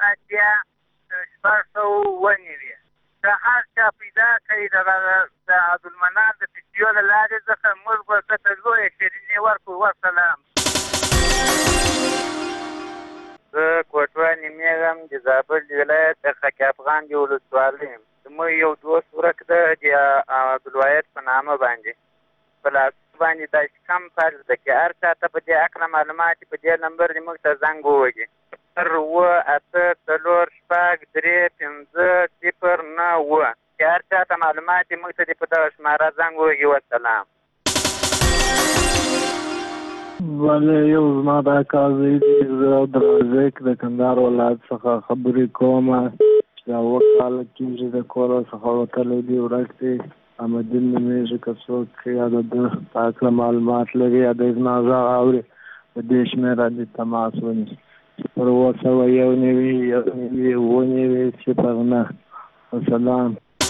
8 ونیسي. که هر چا پیدا کوي د عبدالمنان د پیسیو له لارې څخه موږ به ته لویه شیریني ورکړو. وسلام. زه کوټوه نومیږم د زابل ولایت د خاک افغان د ولسوالۍ یم. زموږ یو دوست ورک ده د عبدالواحد په نامه باندې په لاس باندې داسې کم فرض ده چې هر چا ته په دې هکله معلومات په دې نمبر دې موږ ته زنګ ووهي 0 8 4 6 3 5 0 9 چې هر چا ته معلومات دې موږ ته دې په دغه شماره زنګ ووهي. وسلام. بله یو زما دا کار دی زه عبدالرزاق د کندهار ولایت څخه خبرې کوم چې دا 7 کاله کېږي د کور څخه وتلی دی ورک دی. احمدین نومیږي. که څوک یا د ده په هکله معلومات لري یا د زما غږ اوري په دې شمېره دې تماس ونیسي 0 9 9 وسلام.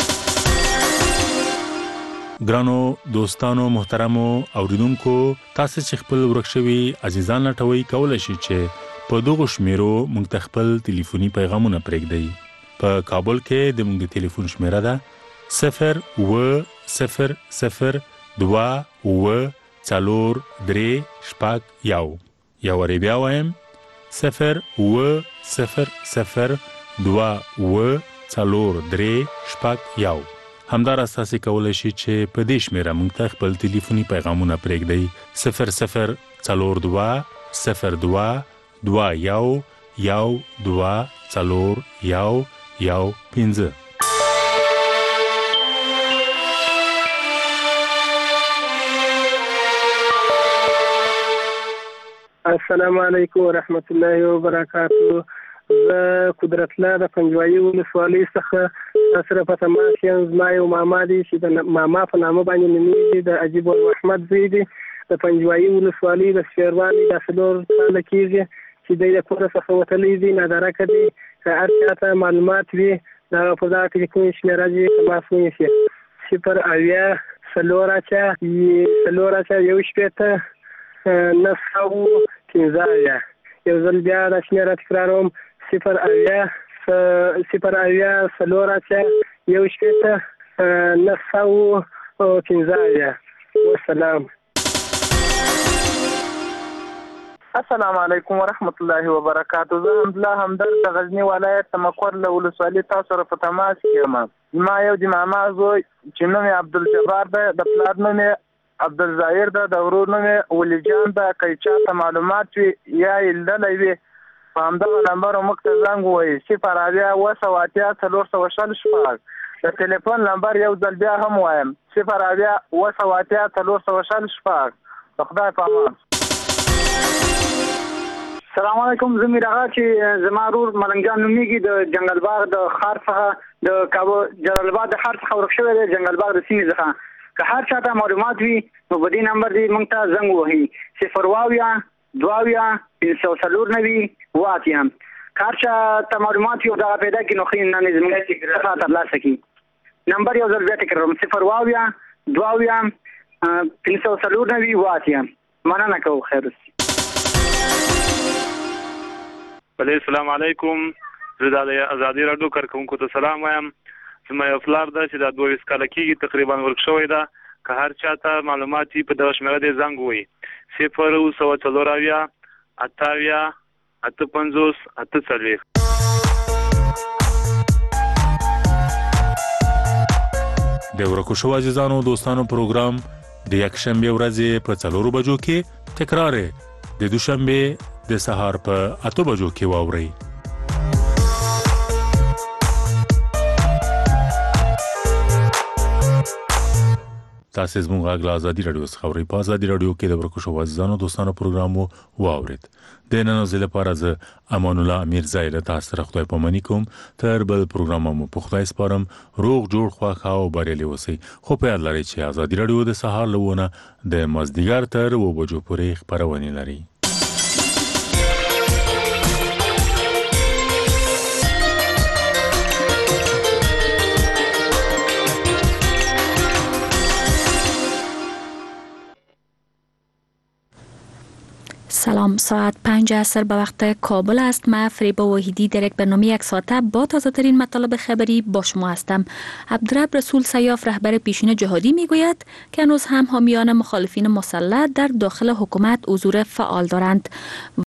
ګرانو دوستانو محترمو اوریدونکو تاسو چې خپل ورک شوي عزیزان لټوي کولای شئ چې په دغه شمیرو موږ ته خپل ټلیفوني پیغامونه پرېږدئ. په کابل کې د موږ ټلیفون شمیره ده 0 0 0 2 4 3 6 یا وری بیا وایم 0 0 0 2 4 3 6 همدار اساسي کولای شي چې په دې شمیره موږ ته خپل ټلیفوني پیغامونه پرېږدئ 0 0 2 0 2 2 1 2 4 1 5. السلام علیکم ورحمت الله وبرکاته. زه قدرت الله د پنجوایي ولسوالۍ څخه سره په تماس یم. زما یو ماما دی چې د ماما په نامه باندې نومیږي د عجیب محمد زوی دی. د پنجوایي ولسوالۍ د شیرواني د 4 کاله کېږي چې دی د کور څخه وتلی دی نادرکه دی. که هر چا ته معلومات وي دغه په دغه ټلیفون شمېره دې تماس ونیسي 0 9 15 یو ځل بیا دا شمېره تکراروم 0 9 15. والسلام. السلام علیکم ورحمت الله وبرکاته. زه حمدالله همدرد د غزني ولایت تمکور له ولسوالۍ تاسو سره په تماس کې یم. زما یو د ماما زوی چې نوم یې عبدالجبار ده، د پلار نوم یې عبدالظاهر ده، د ورور نوم یې ولی جان ده. که چا ته معلومات وي یا یې لیدلی وي په همدغه نمبر موږ ته زنګ ووایي 0 8 4 د ټلیفون نمبر یو ځل بیا هم وایم 0 8 4 د خدای په امان. السلام علیکم. زه میر آغا چې زما ورور ملنګ جان نومیږي د جنگل باغ د ښار څخه د کابل جلال آباد د ښار څخه ورک شوی دی جنگل باغ د سیمې څخه. که هر چاته معلومات وي نو په دې نمبر دی مونږ ته زنګ وهي 0 واویا 22 هر چاته معلومات یو دغه پیدا کړي نو خې نه زموږ څخه ترلاسه کړي. نمبر یو ځل بیا تکراروم 0 واویا 22 392 مننه کوم. خیر اوسئ. السلام علیکم. زه د ازادي راډیو کارکونکو ته سلام وایم. زما یو پلار ده چې دا 22 کاله کېږي تقریبا ورک شوی ده. که هر چاته معلومات په دغه شمېره دی زنګ ووهي 0 28 58 48. د ورکو شو عزیزانو دوستانو پروګرام د یکشنبه ورځې په 4 بجو کې تکرار د دوشنبه د سهار په 8 بجو کې واوري. تاسو زموږ غږ ازادي رادیو څخه اورئ. په ازادي رادیو کې د ورکو شو عزیزانو دوستانو پروګرام واورید. د نن ورځې لپاره زه امان الله امیر زایل تاسو سره خدای پامنی کوم. تر بل پروګرام مو په خدای سپارم. روغ جوړ خواخا او بریالي اوسئ. خو په یاد لرئ چې ازادي رادیو د سهار لونه د مازدیګر تر 2 بجو پورې خبرونه لري. سلام، ساعت 5 عصر به وقت کابل است. من فریبا وحیدی در یک برنامه یک ساعته با تازه ترین مطالب خبری با شما هستم. عبدالرب رسول سیاف رهبر پیشین جهادی میگوید که هنوز هم حامیان مخالفین مسلح در داخل حکومت حضور فعال دارند.